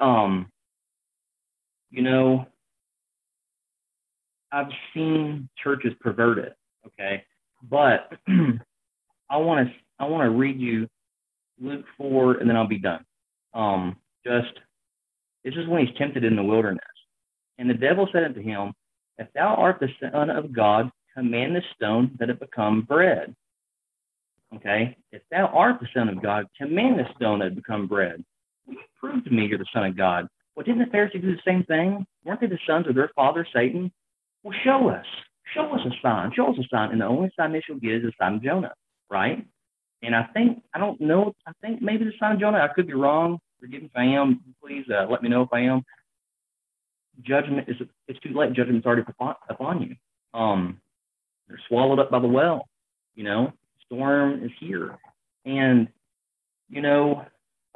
I've seen churches pervert it. Okay, but I want to read you Luke 4, and then I'll be done. This is when he's tempted in the wilderness. And the devil said unto him, if thou art the Son of God, command the stone that it become bread. Okay, if thou art the Son of God, command the stone that it become bread. Will you prove to me you're the Son of God? Well, didn't the Pharisees do the same thing? Weren't they the sons of their father, Satan? Well, show us a sign. Show us a sign. And the only sign they shall get is the sign of Jonah, right? And I think maybe the sign of Jonah, I could be wrong. Forgive me if I am. Please let me know if I am. Judgment it's too late. Judgment's already upon you. They're swallowed up by the well, storm is here. And, you know,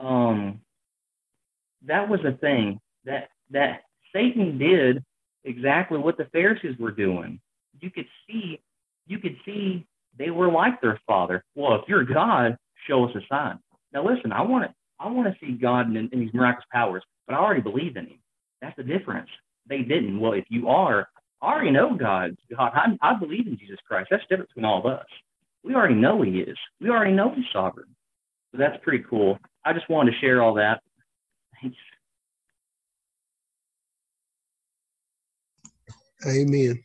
that was a thing that Satan did exactly what the Pharisees were doing. You could see they were like their father. Well, if you're God, show us a sign. Now listen, I want to see God in these miraculous powers, but I already believe in him. That's the difference. They didn't. Well, if you are, I already know God. I believe in Jesus Christ. That's the difference between all of us. We already know he is. We already know he's sovereign. So that's pretty cool. I just wanted to share all that. Thanks. Amen.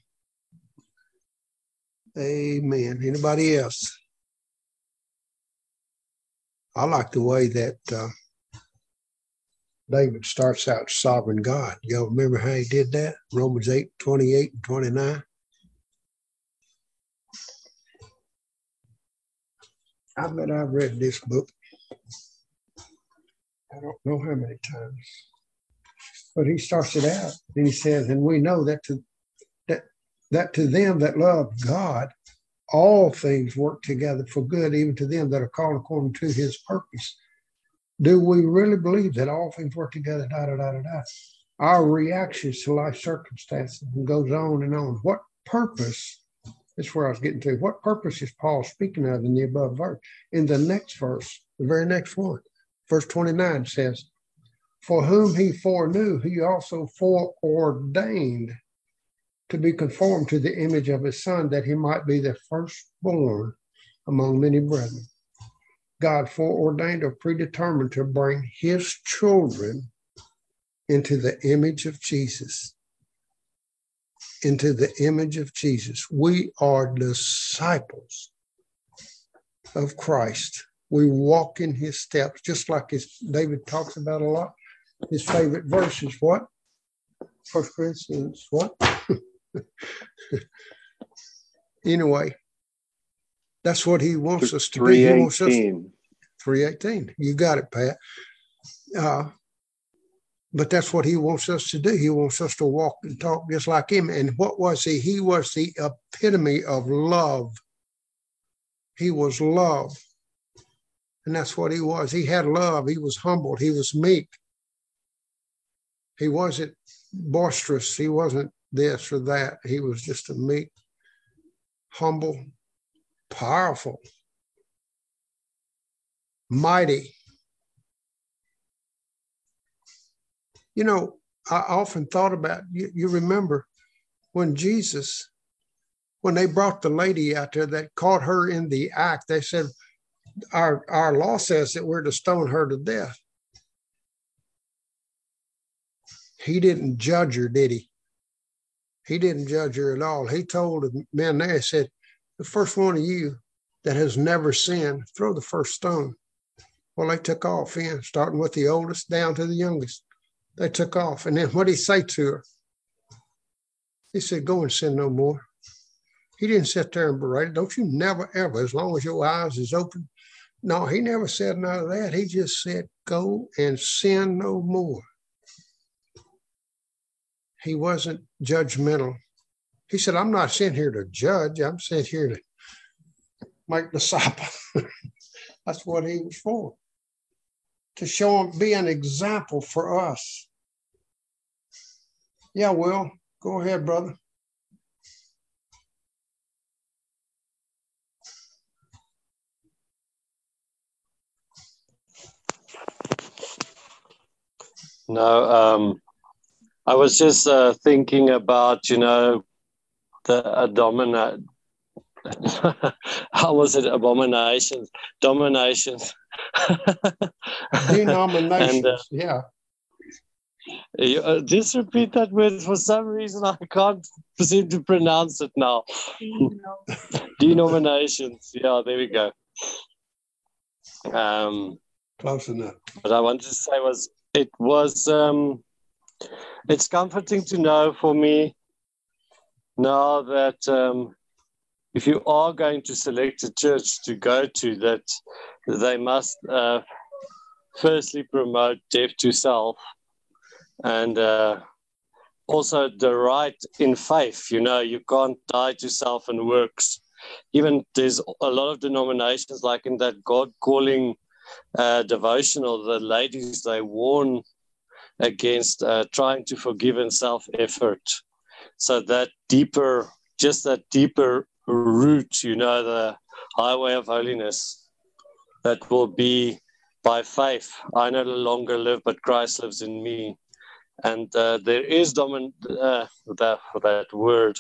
Amen. Anybody else? I like the way that David starts out sovereign God. Y'all remember how he did that? Romans 8:28 and 29. I bet I've read this book. I don't know how many times. But he starts it out and he says, and we know that to them that love God, all things work together for good, even to them that are called according to his purpose. Do we really believe that all things work together? Our reactions to life circumstances, and goes on and on. What purpose? That's where I was getting to. What purpose is Paul speaking of in the above verse? In the next verse, the very next one, verse 29 says, for whom he foreknew, he also foreordained to be conformed to the image of his son, that he might be the firstborn among many brethren. God foreordained or predetermined to bring his children into the image of Jesus. Into the image of Jesus. We are disciples of Christ. We walk in his steps, just like David talks about a lot. His favorite verse is what? 1 Corinthians, what? Anyway, that's what he wants us to be. He wants us 3:18. You got it, Pat. But that's what he wants us to do. He wants us to walk and talk just like him. And what was he? He was the epitome of love. He was love. And that's what he was. He had love. He was humbled. He was meek. He wasn't boisterous. He wasn't this or that. He was just a meek, humble, powerful, mighty. You know, I often thought about, you remember when they brought the lady out there that caught her in the act, they said, our law says that we're to stone her to death. He didn't judge her, did he? He didn't judge her at all. He told the men there, he said, the first one of you that has never sinned, throw the first stone. Well, they took off in, starting with the oldest down to the youngest. They took off. And then what did he say to her? He said, go and sin no more. He didn't sit there and berate her. Don't you never, ever, as long as your eyes is open. No, he never said none of that. He just said, go and sin no more. He wasn't judgmental. He said, I'm not sent here to judge. I'm sent here to make disciples. That's what he was for. To show him, be an example for us. Yeah, Will, go ahead, brother. No, I was just thinking about, the how was it? Abominations, dominations. Denominations, and, yeah. Just repeat that word. For some reason, I can't seem to pronounce it now. Denominations. Yeah, there we go. Close enough. What I wanted to say was, it's comforting to know for me now that if you are going to select a church to go to, that they must firstly promote death to self, and also the right in faith. You can't die to self and works. even there's a lot of denominations, like in that God calling devotional, the ladies, they warn against trying to forgive in self-effort. So that deeper route, the highway of holiness, that will be by faith. I no longer live, but Christ lives in me. And there is that word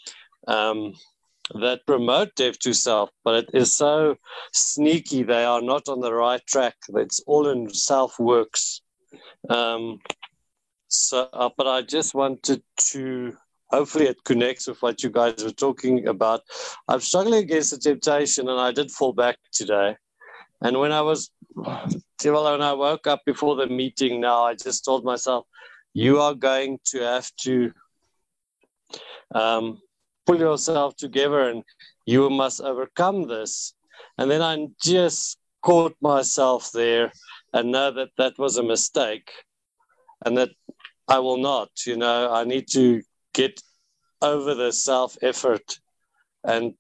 that promote death to self, but it is so sneaky. They are not on the right track. It's all in self-works. But I just wanted to, hopefully it connects with what you guys were talking about. I'm struggling against the temptation, and I did fall back today. And when I woke up before the meeting now, I just told myself, you are going to have to pull yourself together, and you must overcome this. And then I just caught myself there and know that that was a mistake, and that I will not, I need to get over the self-effort. And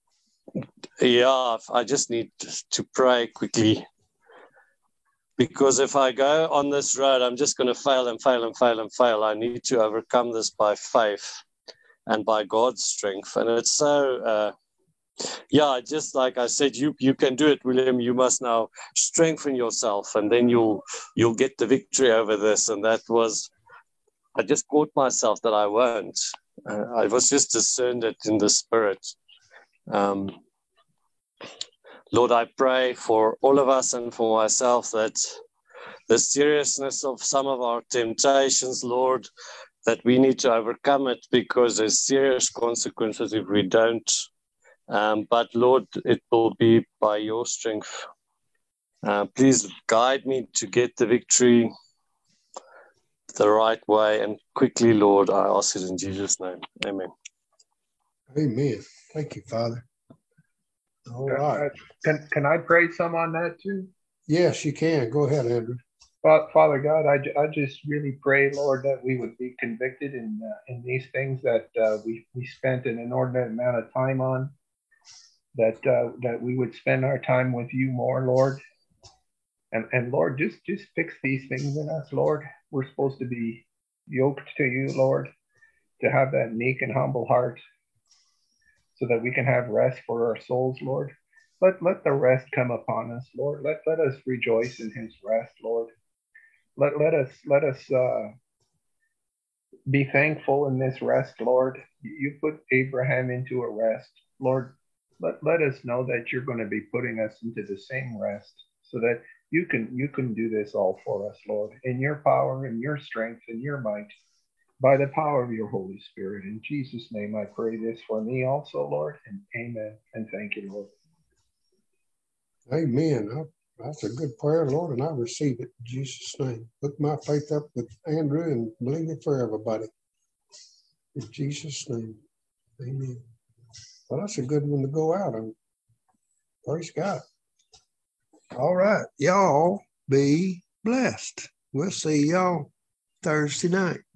I just need to pray quickly, because if I go on this road, I'm just going to fail and fail and fail and fail. I need to overcome this by faith and by God's strength. And it's so, just like I said, you can do it, William. You must now strengthen yourself, and then you'll get the victory over this. And I just caught myself that I won't. I was just discerned it in the spirit. Lord, I pray for all of us and for myself that the seriousness of some of our temptations, Lord, that we need to overcome it, because there's serious consequences if we don't. But Lord, it will be by your strength. Please guide me to get the victory the right way and quickly, Lord. I ask it in Jesus' name. Amen. Amen. Thank you, Father. All right. Can I pray some on that too? Yes, you can. Go ahead, Andrew. Father God, I just really pray, Lord, that we would be convicted in these things that we spent an inordinate amount of time on, that we would spend our time with you more, Lord. And Lord, just fix these things in us, Lord. We're supposed to be yoked to you, Lord, to have that meek and humble heart, so that we can have rest for our souls, Lord. Let the rest come upon us, Lord. Let us rejoice in his rest, Lord. Let us be thankful in this rest, Lord. You put Abraham into a rest, Lord. Let us know that you're going to be putting us into the same rest, so that you can do this all for us, Lord, in your power and your strength and your might, by the power of your Holy Spirit. In Jesus' name, I pray this for me also, Lord, and amen. And thank you, Lord. Amen. That's a good prayer, Lord, and I receive it in Jesus' name. Hook my faith up with Andrew and believe it for everybody. In Jesus' name, amen. Well, that's a good one to go out on. Praise God. All right. Y'all be blessed. We'll see y'all Thursday night.